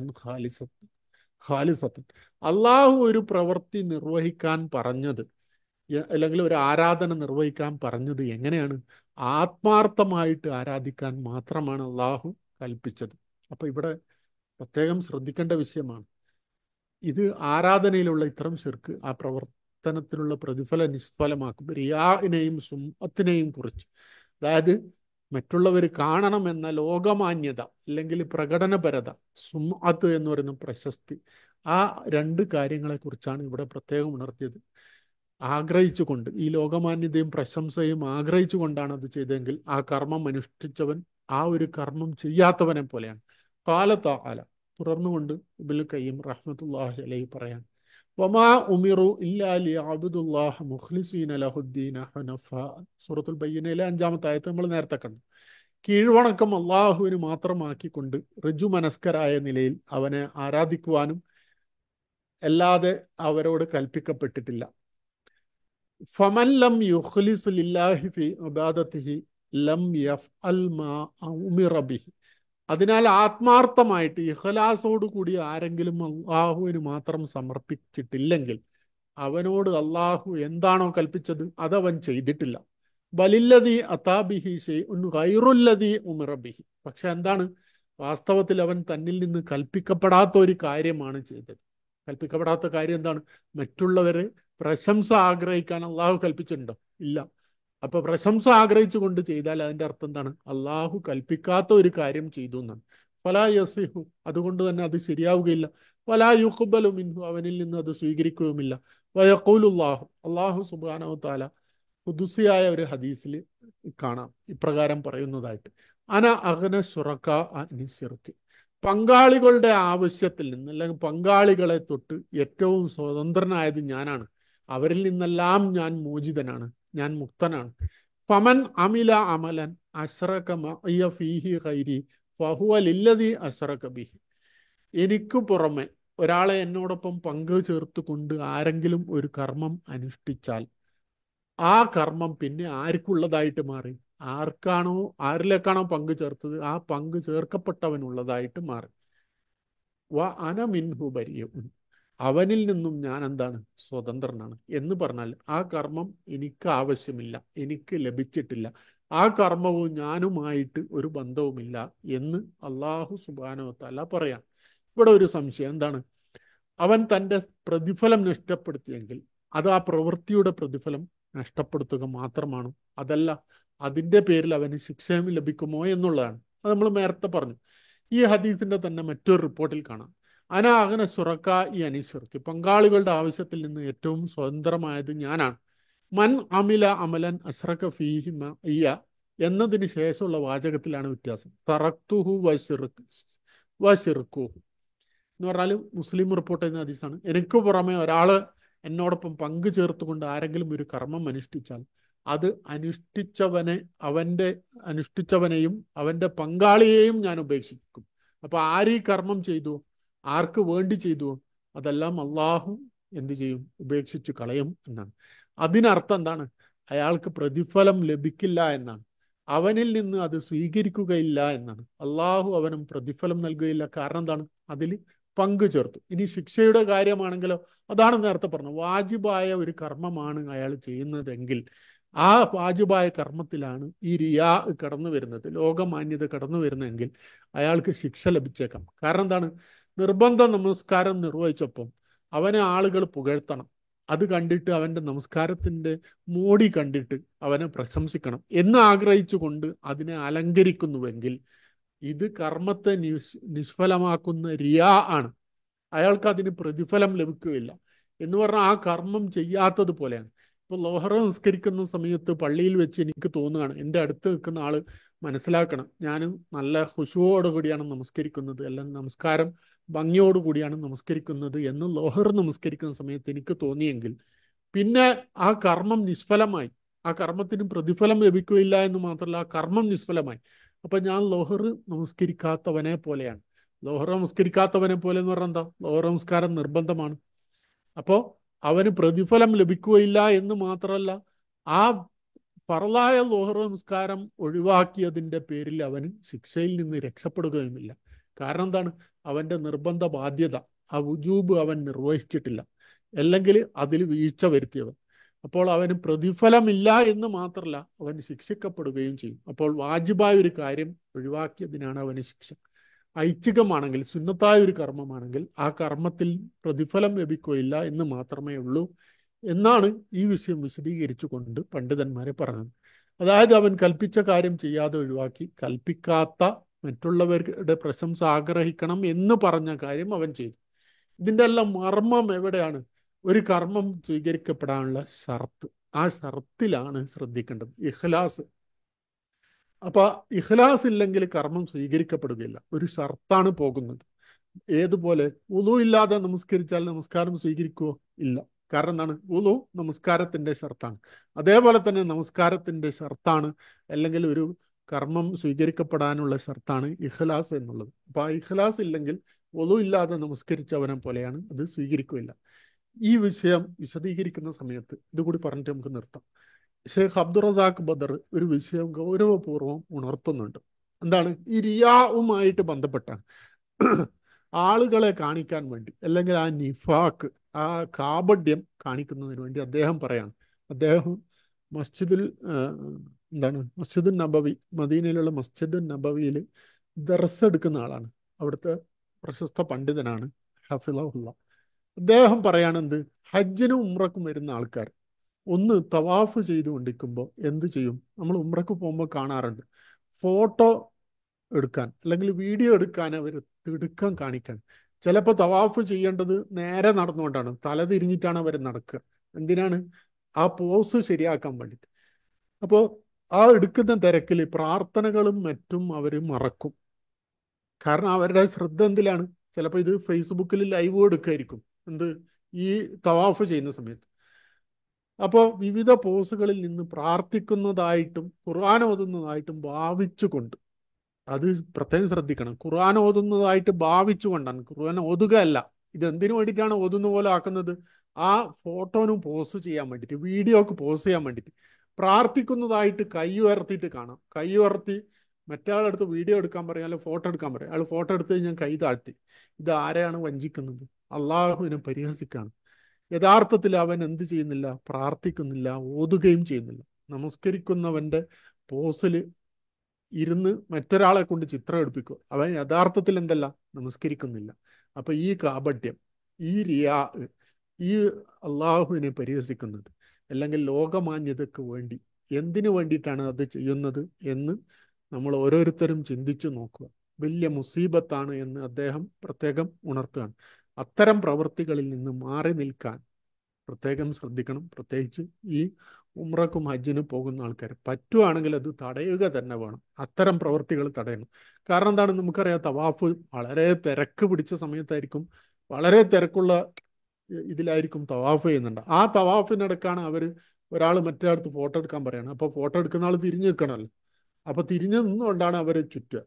ഖാലിസത്തൻ. അള്ളാഹു ഒരു പ്രവൃത്തി നിർവഹിക്കാൻ പറഞ്ഞത്, അല്ലെങ്കിൽ ഒരു ആരാധന നിർവഹിക്കാൻ പറഞ്ഞത് എങ്ങനെയാണ്? ആത്മാർത്ഥമായിട്ട് ആരാധിക്കാൻ മാത്രമാണ് അള്ളാഹു കൽപ്പിച്ചത്. അപ്പൊ ഇവിടെ പ്രത്യേകം ശ്രദ്ധിക്കേണ്ട വിഷയമാണ്. ഇത് ആരാധനയിലുള്ള ഇത്തരം ശിർക്ക് ആ പ്രവർത്തനത്തിലുള്ള പ്രതിഫല നിഷ്ഫലമാക്കും. റിയാഇനെയും സുംഅത്തിനെയും കുറിച്ച്, അതായത് മറ്റുള്ളവർ കാണണമെന്ന ലോകമാന്യത അല്ലെങ്കിൽ പ്രകടനപരത, സുംഅത്ത് എന്ന് പറയുന്ന പ്രശസ്തി, ആ രണ്ട് കാര്യങ്ങളെക്കുറിച്ചാണ് ഇവിടെ പ്രത്യേകം ഉണർത്തിയത്. ആഗ്രഹിച്ചുകൊണ്ട്, ഈ ലോകമാന്യതയും പ്രശംസയും ആഗ്രഹിച്ചുകൊണ്ടാണ് അത് ചെയ്തതെങ്കിൽ ആ കർമ്മം അനുഷ്ഠിച്ചവൻ ആ ഒരു കർമ്മം ചെയ്യാത്തവനെ പോലെയാണ്. ഖാല തആല, തുടർന്നുകൊണ്ട് ഇബ്നുൽ ഖയ്യിം റഹ്മത്തുള്ളാഹി അലൈഹി പറയാൻ, വമാ ഉമിറു ഇല്ലാ ലിയഅബ്ദുല്ലാഹ മുഖ്ലിസീന ലഹുദ്ദീന ഹുനഫാ. സൂറത്തുൽ ബയ്യിനയിലെ 5-ാമത്തെ ആയത്ത് നമ്മൾ നേരത്തെ കണ്ടു. കീഴ്വണക്കം അള്ളാഹുവിന് മാത്രമാക്കിക്കൊണ്ട് ഋജുമനസ്കരായ നിലയിൽ അവനെ ആരാധിക്കുവാനും അല്ലാതെ അവരോട് കൽപ്പിക്കപ്പെട്ടിട്ടില്ല. ഫമൻ ലം യുഖ്ലിസ് ലില്ലാഹി ഫി ഇബാദത്തിഹി ലം യഫ്അൽ മാ ഉമിറ ബിഹി. അതിനാൽ ആത്മാർത്ഥമായിട്ട് ഇഖ്ലാസോട് കൂടി ആരെങ്കിലും അള്ളാഹുവിന് മാത്രം സമർപ്പിച്ചിട്ടില്ലെങ്കിൽ അവനോട് അള്ളാഹു എന്താണോ കൽപ്പിച്ചത് അതവൻ ചെയ്തിട്ടില്ല. ബലില്ലദീ അതാബിഹി ശൈഉൻ ഗൈറുല്ലദീ ഉമിറ ബിഹി. പക്ഷെ എന്താണ്? വാസ്തവത്തിൽ അവൻ തന്നിൽ നിന്ന് കൽപ്പിക്കപ്പെടാത്ത ഒരു കാര്യമാണ് ചെയ്തത്. കൽപ്പിക്കപ്പെടാത്ത കാര്യം എന്താണ്? മറ്റുള്ളവരെ പ്രശംസ ആഗ്രഹിക്കാൻ അള്ളാഹു കൽപ്പിച്ചിട്ടുണ്ടോ? ഇല്ല. അപ്പൊ പ്രശംസ ആഗ്രഹിച്ചു കൊണ്ട് ചെയ്താൽ അതിന്റെ അർത്ഥം എന്താണ്? അള്ളാഹു കൽപ്പിക്കാത്ത ഒരു കാര്യം ചെയ്തു എന്നാണ്. ഫലാ യസിഹു, അതുകൊണ്ട് തന്നെ അത് ശരിയാവുകയില്ല. വലാ യുഖ്ബലു മിൻഹു, അവനിൽ നിന്ന് അത് സ്വീകരിക്കുകയുമില്ല. വയഖൂലുല്ലാഹു, അള്ളാഹു സുബ്ഹാനഹു വതആല ഖുദ്സിയായ ഒരു ഹദീസിൽ കാണാം ഇപ്രകാരം പറയുന്നതായിട്ട്, അന അഗ്ന ശുറകാ അനി ശിർക്ക്. പങ്കാളികളുടെ ആവശ്യത്തിൽ നിന്ന് അല്ലെങ്കിൽ പങ്കാളികളെ തൊട്ട് ഏറ്റവും സ്വതന്ത്രനായത് ഞാനാണ്. അവരിൽ നിന്നെല്ലാം ഞാൻ മോചിതനാണ്, ഞാൻ മുക്തനാണ്. ഫമൻ അമില അമലൻ അശ്റക മഅയ ഫീഹി ഗൈരി ഫഹുവ ലില്ലദീ അശ്റക ബിഹി. എനിക്ക് പുറമെ ഒരാളെ എന്നോടൊപ്പം പങ്കു ചേർത്തുകൊണ്ട് ആരെങ്കിലും ഒരു കർമ്മം അനുഷ്ഠിച്ചാൽ ആ കർമ്മം പിന്നെ ആർക്കുള്ളതായിട്ട് മാറി? ആർക്കാണോ, ആരിലേക്കാണോ പങ്കു ചേർത്തത് ആ പങ്കു ചേർക്കപ്പെട്ടവനുള്ളതായിട്ട് മാറി. വ അന മിൻഹു ബരിയും, അവനിൽ നിന്നും ഞാൻ എന്താണ്? സ്വതന്ത്രനാണ്. എന്ന് പറഞ്ഞാൽ ആ കർമ്മം എനിക്ക് ആവശ്യമില്ല, എനിക്ക് ലഭിച്ചിട്ടില്ല, ആ കർമ്മവും ഞാനുമായിട്ട് ഒരു ബന്ധവുമില്ല എന്ന് അള്ളാഹു സുബ്ഹാനഹു വ തആല പറയാം. ഇവിടെ ഒരു സംശയം എന്താണ്? അവൻ തൻ്റെ പ്രതിഫലം നഷ്ടപ്പെടുത്തിയെങ്കിൽ അത് ആ പ്രവൃത്തിയുടെ പ്രതിഫലം നഷ്ടപ്പെടുത്തുക മാത്രമാണ്, അതല്ല അതിൻ്റെ പേരിൽ അവന് ശിക്ഷയും ലഭിക്കുമോ എന്നുള്ളതാണ്. അത് നമ്മൾ നേരത്തെ പറഞ്ഞു. ഈ ഹദീസിന്റെ തന്നെ മറ്റൊരു റിപ്പോർട്ടിൽ കാണാം, അന സുറക്ക ഈ അനിശ്വർക്ക്, പങ്കാളികളുടെ ആവശ്യത്തിൽ നിന്ന് ഏറ്റവും സ്വതന്ത്രമായത് ഞാനാണ്. മൻ അമില അമലൻ അഷ്റക ഫീഹി മഇയ എന്നതിന് ശേഷമുള്ള വാചകത്തിലാണ് വ്യത്യാസം. തറക്തുഹു വശിർക്കുഹു എന്ന് പറഞ്ഞാൽ മുസ്ലിം റിപ്പോർട്ട് ചെയ്യുന്ന ഹദീസാണ്. എനിക്ക് പുറമെ ഒരാൾ എന്നോടൊപ്പം പങ്കു ചേർത്തുകൊണ്ട് ആരെങ്കിലും ഒരു കർമ്മം അനുഷ്ഠിച്ചാൽ അത് അനുഷ്ഠിച്ചവനെയും അവൻ്റെ പങ്കാളിയെയും ഞാൻ ഉപേക്ഷിക്കും. അപ്പൊ ആര് ഈ കർമ്മം ചെയ്തു, ആർക്ക് വേണ്ടി ചെയ്തു, അതെല്ലാം അള്ളാഹു എന്ത് ചെയ്യും? ഉപേക്ഷിച്ച് കളയും എന്നാണ്. അതിനർത്ഥം എന്താണ്? അയാൾക്ക് പ്രതിഫലം ലഭിക്കില്ല എന്നാണ്. അവനിൽ നിന്ന് അത് സ്വീകരിക്കുകയില്ല എന്നാണ്. അള്ളാഹു അവനും പ്രതിഫലം നൽകുകയില്ല. കാരണം എന്താണ്? അതിൽ പങ്കു ചേർത്തു. ഇനി ശിക്ഷയുടെ കാര്യമാണെങ്കിലോ, അതാണ് നേരത്തെ പറഞ്ഞത്, വാജിബായ ഒരു കർമ്മമാണ് അയാൾ ചെയ്യുന്നതെങ്കിൽ ആ വാജിബായ കർമ്മത്തിലാണ് ഈ റിയാ കടന്നു വരുന്നത്, ലോകമാന്യത കടന്നു വരുന്നതെങ്കിൽ അയാൾക്ക് ശിക്ഷ ലഭിച്ചേക്കാം. കാരണം എന്താണ്? നിർബന്ധ നമസ്കാരം നിർവഹിച്ചപ്പം അവനെ ആളുകൾ പുകഴ്ത്തണം, അത് കണ്ടിട്ട് അവൻ്റെ നമസ്കാരത്തിൻ്റെ മോടി കണ്ടിട്ട് അവനെ പ്രശംസിക്കണം എന്ന് ആഗ്രഹിച്ചുകൊണ്ട് അതിനെ അലങ്കരിക്കുന്നുവെങ്കിൽ ഇത് കർമ്മത്തെ നിഷ്ഫലമാക്കുന്ന റിയാ ആണ്. അയാൾക്ക് അതിന് പ്രതിഫലം ലഭിക്കുകയില്ല. എന്ന് പറഞ്ഞാൽ ആ കർമ്മം ചെയ്യാത്തത് പോലെയാണ്. ഇപ്പോൾ ലോഹറ നിസ്കരിക്കുന്ന സമയത്ത് പള്ളിയിൽ വെച്ച് എനിക്ക് തോന്നുകയാണ്, എൻ്റെ അടുത്ത് നിൽക്കുന്ന ആൾ മനസ്സിലാക്കണം ഞാൻ നല്ല ഹുശുവോടുകൂടിയാണ് നമസ്കരിക്കുന്നത്, അല്ലെങ്കിൽ നമസ്കാരം ഭംഗിയോടുകൂടിയാണ് നമസ്കരിക്കുന്നത് എന്ന് ലോഹർ നമസ്കരിക്കുന്ന സമയത്ത് എനിക്ക് തോന്നിയെങ്കിൽ പിന്നെ ആ കർമ്മം നിഷ്ഫലമായി, ആ കർമ്മത്തിന് പ്രതിഫലം ലഭിക്കുകയില്ല എന്ന് മാത്രമല്ല ആ കർമ്മം നിഷ്ഫലമായി. അപ്പൊ ഞാൻ ലോഹർ നമസ്കരിക്കാത്തവനെ പോലെയാണ്. ലോഹർ നമസ്കരിക്കാത്തവനെ പോലെ എന്ന് പറഞ്ഞാൽ എന്താ? ലോഹർ നമസ്കാരം നിർബന്ധമാണ്. അപ്പോൾ അവന് പ്രതിഫലം ലഭിക്കുകയില്ല എന്ന് മാത്രമല്ല ആ ഫർളായ ലോഹർ നമസ്കാരം ഒഴിവാക്കിയതിൻ്റെ പേരിൽ അവന് ശിക്ഷയിൽ നിന്ന് രക്ഷപ്പെടുകയുമില്ല. കാരണം എന്താണ്? അവൻ്റെ നിർബന്ധ ബാധ്യത, ആ വുജൂബ് അവൻ നിർവഹിച്ചിട്ടില്ല, അല്ലെങ്കിൽ അതിൽ വീഴ്ച വരുത്തിയവൻ. അപ്പോൾ അവന് പ്രതിഫലമില്ല എന്ന് മാത്രമല്ല അവൻ ശിക്ഷിക്കപ്പെടുകയും ചെയ്യും. അപ്പോൾ വാജിബായ ഒരു കാര്യം ഒഴിവാക്കിയതിനാണ് അവന് ശിക്ഷ. ഐച്ഛികമാണെങ്കിൽ, സുന്നത്തായ ഒരു കർമ്മമാണെങ്കിൽ ആ കർമ്മത്തിൽ പ്രതിഫലം ലഭിക്കുകയില്ല എന്ന് മാത്രമേ ഉള്ളൂ എന്നാണ് ഈ വിഷയം വിശദീകരിച്ചുകൊണ്ട് പണ്ഡിതന്മാരെ പറഞ്ഞത്. അതായത് അവൻ കൽപ്പിച്ച കാര്യം ചെയ്യാതെ ഒഴിവാക്കി കൽപ്പിക്കാത്ത മറ്റുള്ളവരുടെ പ്രശംസ ആഗ്രഹിക്കണം എന്ന് പറഞ്ഞ കാര്യം അവൻ ചെയ്തു. ഇതിൻ്റെ എല്ലാം മർമ്മം എവിടെയാണ്? ഒരു കർമ്മം സ്വീകരിക്കപ്പെടാനുള്ള ഷർത്ത്, ആ ഷർത്തിലാണ് ശ്രദ്ധിക്കേണ്ടത്, ഇഖ്ലാസ്. അപ്പൊ ഇഖ്ലാസ് ഇല്ലെങ്കിൽ കർമ്മം സ്വീകരിക്കപ്പെടുകയില്ല. ഒരു ഷർത്താണ് പോകുന്നത്. ഏതുപോലെ വുളു ഇല്ലാതെ നമസ്കരിച്ചാൽ നമസ്കാരം സ്വീകരിക്കുമോ? ഇല്ല. കാരണം എന്താണ്? വുളു നമസ്കാരത്തിന്റെ ഷർത്താണ്. അതേപോലെ തന്നെ നമസ്കാരത്തിന്റെ ഷർത്താണ്, അല്ലെങ്കിൽ ഒരു കർമ്മം സ്വീകരിക്കപ്പെടാനുള്ള ഷർത്താണ് ഇഖ്ലാസ് എന്നുള്ളത്. അപ്പൊ ആ ഇഖ്ലാസ് ഇല്ലെങ്കിൽ വുളു ഇല്ലാതെ നമസ്കരിച്ചവനെ പോലെയാണ്, അത് സ്വീകരിക്കുകയില്ല. ഈ വിഷയം വിശദീകരിക്കുന്ന സമയത്ത് ഇതുകൂടി പറഞ്ഞിട്ട് നമുക്ക് നിർത്താം. ഷെയ്ഖ് അബ്ദുൾ റസാഖ് ബദർ ഒരു വിഷയം ഗൗരവപൂർവ്വം ഉണർത്തുന്നുണ്ട്. എന്താണ്? ഈ റിയാവുമായിട്ട് ബന്ധപ്പെട്ടാണ്. ആളുകളെ കാണിക്കാൻ വേണ്ടി, അല്ലെങ്കിൽ ആ നിഫാക്ക്, ആ കാപഢ്യം കാണിക്കുന്നതിന് വേണ്ടി അദ്ദേഹം പറയാണ്. അദ്ദേഹം മസ്ജിദുൽ മസ്ജിദുൻ നബവി, മദീനയിലുള്ള മസ്ജിദുൻ നബവിയിൽ ദർസ് എടുക്കുന്ന ആളാണ്. അവിടുത്തെ പ്രശസ്ത പണ്ഡിതനാണ്, ഹഫിളഹുല്ല. അദ്ദേഹം പറയാണെന്ത്? ഹജ്ജിനും ഉംറക്കും വരുന്ന ആൾക്കാർ ഒന്ന് തവാഫ് ചെയ്തുകൊണ്ടിരിക്കുമ്പോൾ എന്ത് ചെയ്യും? നമ്മൾ ഉംറക്ക് പോകുമ്പോൾ കാണാറുണ്ട്, ഫോട്ടോ എടുക്കാൻ അല്ലെങ്കിൽ വീഡിയോ എടുക്കാൻ അവർ തിടുക്കം കാണിക്കാൻ. ചിലപ്പോൾ തവാഫ് ചെയ്യേണ്ടത് നേരെ നടന്നുകൊണ്ടാണ്, തല തിരിഞ്ഞിട്ടാണ് അവർ നടക്കുക. എന്തിനാണ്? ആ പോസ് ശരിയാക്കാൻ വേണ്ടിയിട്ട്. അപ്പോൾ ആ എടുക്കുന്ന തിരക്കിൽ പ്രാർത്ഥനകളും മറ്റും അവർ മറക്കും. കാരണം അവരുടെ ശ്രദ്ധ എന്തിലാണ്? ചിലപ്പോൾ ഇത് ഫേസ്ബുക്കിൽ ലൈവ് എടുക്കായിരിക്കും, എന്ത്, ഈ തവാഫ് ചെയ്യുന്ന സമയത്ത്. അപ്പോൾ വിവിധ പോസുകളിൽ നിന്ന് പ്രാർത്ഥിക്കുന്നതായിട്ടും ഖുർആൻ ഓതുന്നതായിട്ടും ഭാവിച്ചുകൊണ്ട് അത് പ്രത്യേകം ശ്രദ്ധിക്കണം. ഖുർആൻ ഓതുന്നതായിട്ട് ഭാവിച്ചുകൊണ്ടാണ്, ഖുർആൻ ഓതുകയല്ല. ഇത് എന്തിനു വേണ്ടിയിട്ടാണ് ഓതുന്ന പോലെ ആക്കുന്നത്? ആ ഫോട്ടോന് പോസ്റ്റ് ചെയ്യാൻ വേണ്ടിയിട്ട്, വീഡിയോക്ക് പോസ്റ്റ് ചെയ്യാൻ വേണ്ടിയിട്ട്. പ്രാർത്ഥിക്കുന്നതായിട്ട് കൈ ഉയർത്തിയിട്ട് കാണാം. കൈ ഉയർത്തി മറ്റേ വീഡിയോ എടുക്കാൻ പറയും, അല്ലെങ്കിൽ ഫോട്ടോ എടുക്കാൻ പറയും. അയാൾ ഫോട്ടോ എടുത്ത് കഴിഞ്ഞാൽ കൈ താഴ്ത്തി. ഇത് ആരെയാണ് വഞ്ചിക്കുന്നത്? അള്ളാഹുവിനെ പരിഹസിക്കാണ്. യഥാർത്ഥത്തിൽ അവൻ എന്ത് ചെയ്യുന്നില്ല? പ്രാർത്ഥിക്കുന്നില്ല, ഓതുകയും ചെയ്യുന്നില്ല. നമസ്കരിക്കുന്നവന്റെ പോസിൽ ഇരുന്ന് മറ്റൊരാളെ കൊണ്ട് ചിത്രം എടുപ്പിക്കുക. അവൻ യഥാർത്ഥത്തിൽ എന്തല്ല? നമസ്കരിക്കുന്നില്ല. അപ്പൊ ഈ കാപട്യം, ഈ റിയാ, ഈ അള്ളാഹുവിനെ പരിഹസിക്കുന്നത്, അല്ലെങ്കിൽ ലോകമാന്യതയ്ക്ക് വേണ്ടി എന്തിനു വേണ്ടിയിട്ടാണ് അത് ചെയ്യുന്നത് എന്ന് നമ്മൾ ഓരോരുത്തരും ചിന്തിച്ചു നോക്കുക. വലിയ മുസീബത്താണ് എന്ന് അദ്ദേഹം പ്രത്യേകം ഉണർത്തുകയാണ്. അത്തരം പ്രവൃത്തികളിൽ നിന്ന് മാറി നിൽക്കാൻ പ്രത്യേകം ശ്രദ്ധിക്കണം. പ്രത്യേകിച്ച് ഈ ഉംറക്കും ഹജ്ജിനും പോകുന്ന ആൾക്കാർ പറ്റുവാണെങ്കിൽ അത് തടയുക തന്നെ വേണം. അത്തരം പ്രവൃത്തികൾ തടയണം. കാരണം എന്താണ്? നമുക്കറിയാം, തവാഫ് വളരെ തിരക്ക് പിടിച്ച സമയത്തായിരിക്കും, വളരെ തിരക്കുള്ള ഇതിലായിരിക്കും തവാഫ് ചെയ്യുന്നുണ്ട്. ആ തവാഫിനിടക്കാണ് ഒരാൾ മറ്റേ അടുത്ത് ഫോട്ടോ എടുക്കാൻ പറയണം. അപ്പോൾ ഫോട്ടോ എടുക്കുന്ന ആൾ തിരിഞ്ഞു നിൽക്കണമല്ലോ. അപ്പൊ തിരിഞ്ഞു നിന്നുകൊണ്ടാണ് അവർ ചുറ്റുക.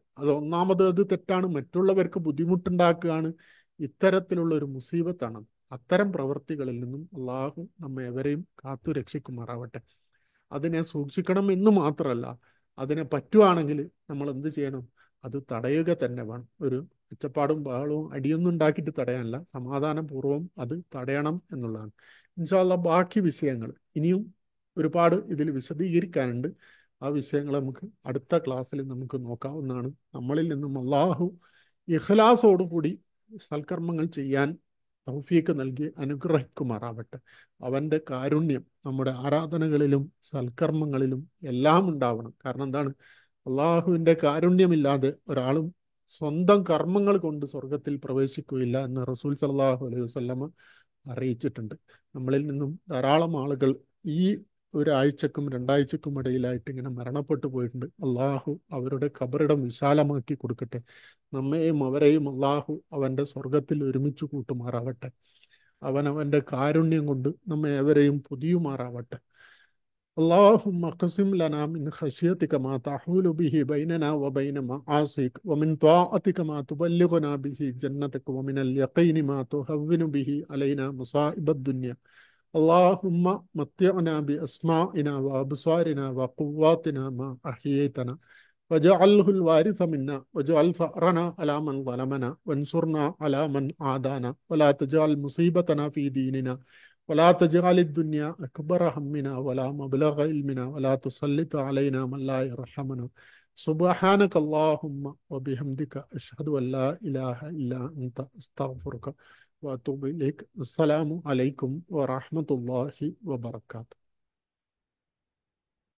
അത് തെറ്റാണ്, മറ്റുള്ളവർക്ക് ബുദ്ധിമുട്ടുണ്ടാക്കുകയാണ്. ഇത്തരത്തിലുള്ള ഒരു മുസീബത്താണ്. അത്തരം പ്രവൃത്തികളിൽ നിന്നും അള്ളാഹു നമ്മെ എവരെയും കാത്തു രക്ഷിക്കുമാറാവട്ടെ. അതിനെ സൂക്ഷിക്കണം എന്ന് മാത്രമല്ല, അതിനെ പറ്റുവാണെങ്കിൽ നമ്മൾ എന്ത് ചെയ്യണം? അത് തടയുക തന്നെ വേണം. ഒരു ഒച്ചപ്പാടും ബഹളവും അടിയൊന്നും ഉണ്ടാക്കിയിട്ട് തടയാനല്ല, സമാധാനപൂർവ്വം അത് തടയണം എന്നുള്ളതാണ്. ഇൻഷാ അല്ലാഹ് ബാക്കി വിഷയങ്ങൾ ഇനിയും ഒരുപാട് ഇതിൽ വിശദീകരിക്കാനുണ്ട്. ആ വിഷയങ്ങൾ നമുക്ക് അടുത്ത ക്ലാസ്സിൽ നമുക്ക് നോക്കാവുന്നതാണ്. നമ്മളിൽ നിന്നും അള്ളാഹു ഇഖ്ലാസോടുകൂടി സൽക്കർമ്മങ്ങൾ ചെയ്യാൻ തൗഫീക്ക് നൽകി അനുഗ്രഹിക്കുമാറാവട്ടെ. അവൻ്റെ കാരുണ്യം നമ്മുടെ ആരാധനകളിലും സൽക്കർമ്മങ്ങളിലും എല്ലാം ഉണ്ടാവണം. കാരണം എന്താണ്? അള്ളാഹുവിൻ്റെ കാരുണ്യമില്ലാതെ ഒരാളും സ്വന്തം കർമ്മങ്ങൾ കൊണ്ട് സ്വർഗത്തിൽ പ്രവേശിക്കുകയില്ല എന്ന് റസൂൽ സല്ലല്ലാഹു അലൈഹി വസല്ലമ അറിയിച്ചിട്ടുണ്ട്. നമ്മളിൽ നിന്നും ധാരാളം ആളുകൾ ഈ ഒരാഴ്ചക്കും രണ്ടാഴ്ചക്കും ഇടയിലായിട്ട് ഇങ്ങനെ മരണപ്പെട്ടു പോയിട്ടുണ്ട്. അള്ളാഹു അവരുടെ ഖബറിടം വിശാലമാക്കി കൊടുക്കട്ടെ. നമ്മെയും അവരെയും അള്ളാഹു അവൻ്റെ സ്വർഗത്തിൽ ഒരുമിച്ച് കൂട്ടുമാറാവട്ടെ. അവൻ്റെ കാരുണ്യം കൊണ്ട് നമ്മെ എവരെയും പൊതിയുമാറാവട്ടെ. اللهم اقسم لنا من خشيتك ما تحول به بيننا وبين معاصيك ومن طاعتك ما تبلغنا به جنتك ومن اليقين ما تهون به علينا مصائب الدنيا. اللهم متعنا بأسمائنا وأبصارنا وقواتنا ما أحييتنا واجعله الوارث منا واجعل ثأرنا على من ظلمنا وانصرنا على من عادانا ولا تجعل مصيبتنا في ديننا ولا تجعل الدنيا أكبر همنا ولا مبلغ علمنا ولا تسلط علينا من لا يرحمنا. سبحانك اللهم وبحمدك أشهد أن لا إله إلا أنت أستغفرك وأتوب إليك. السلام عليكم ورحمة الله وبركاته.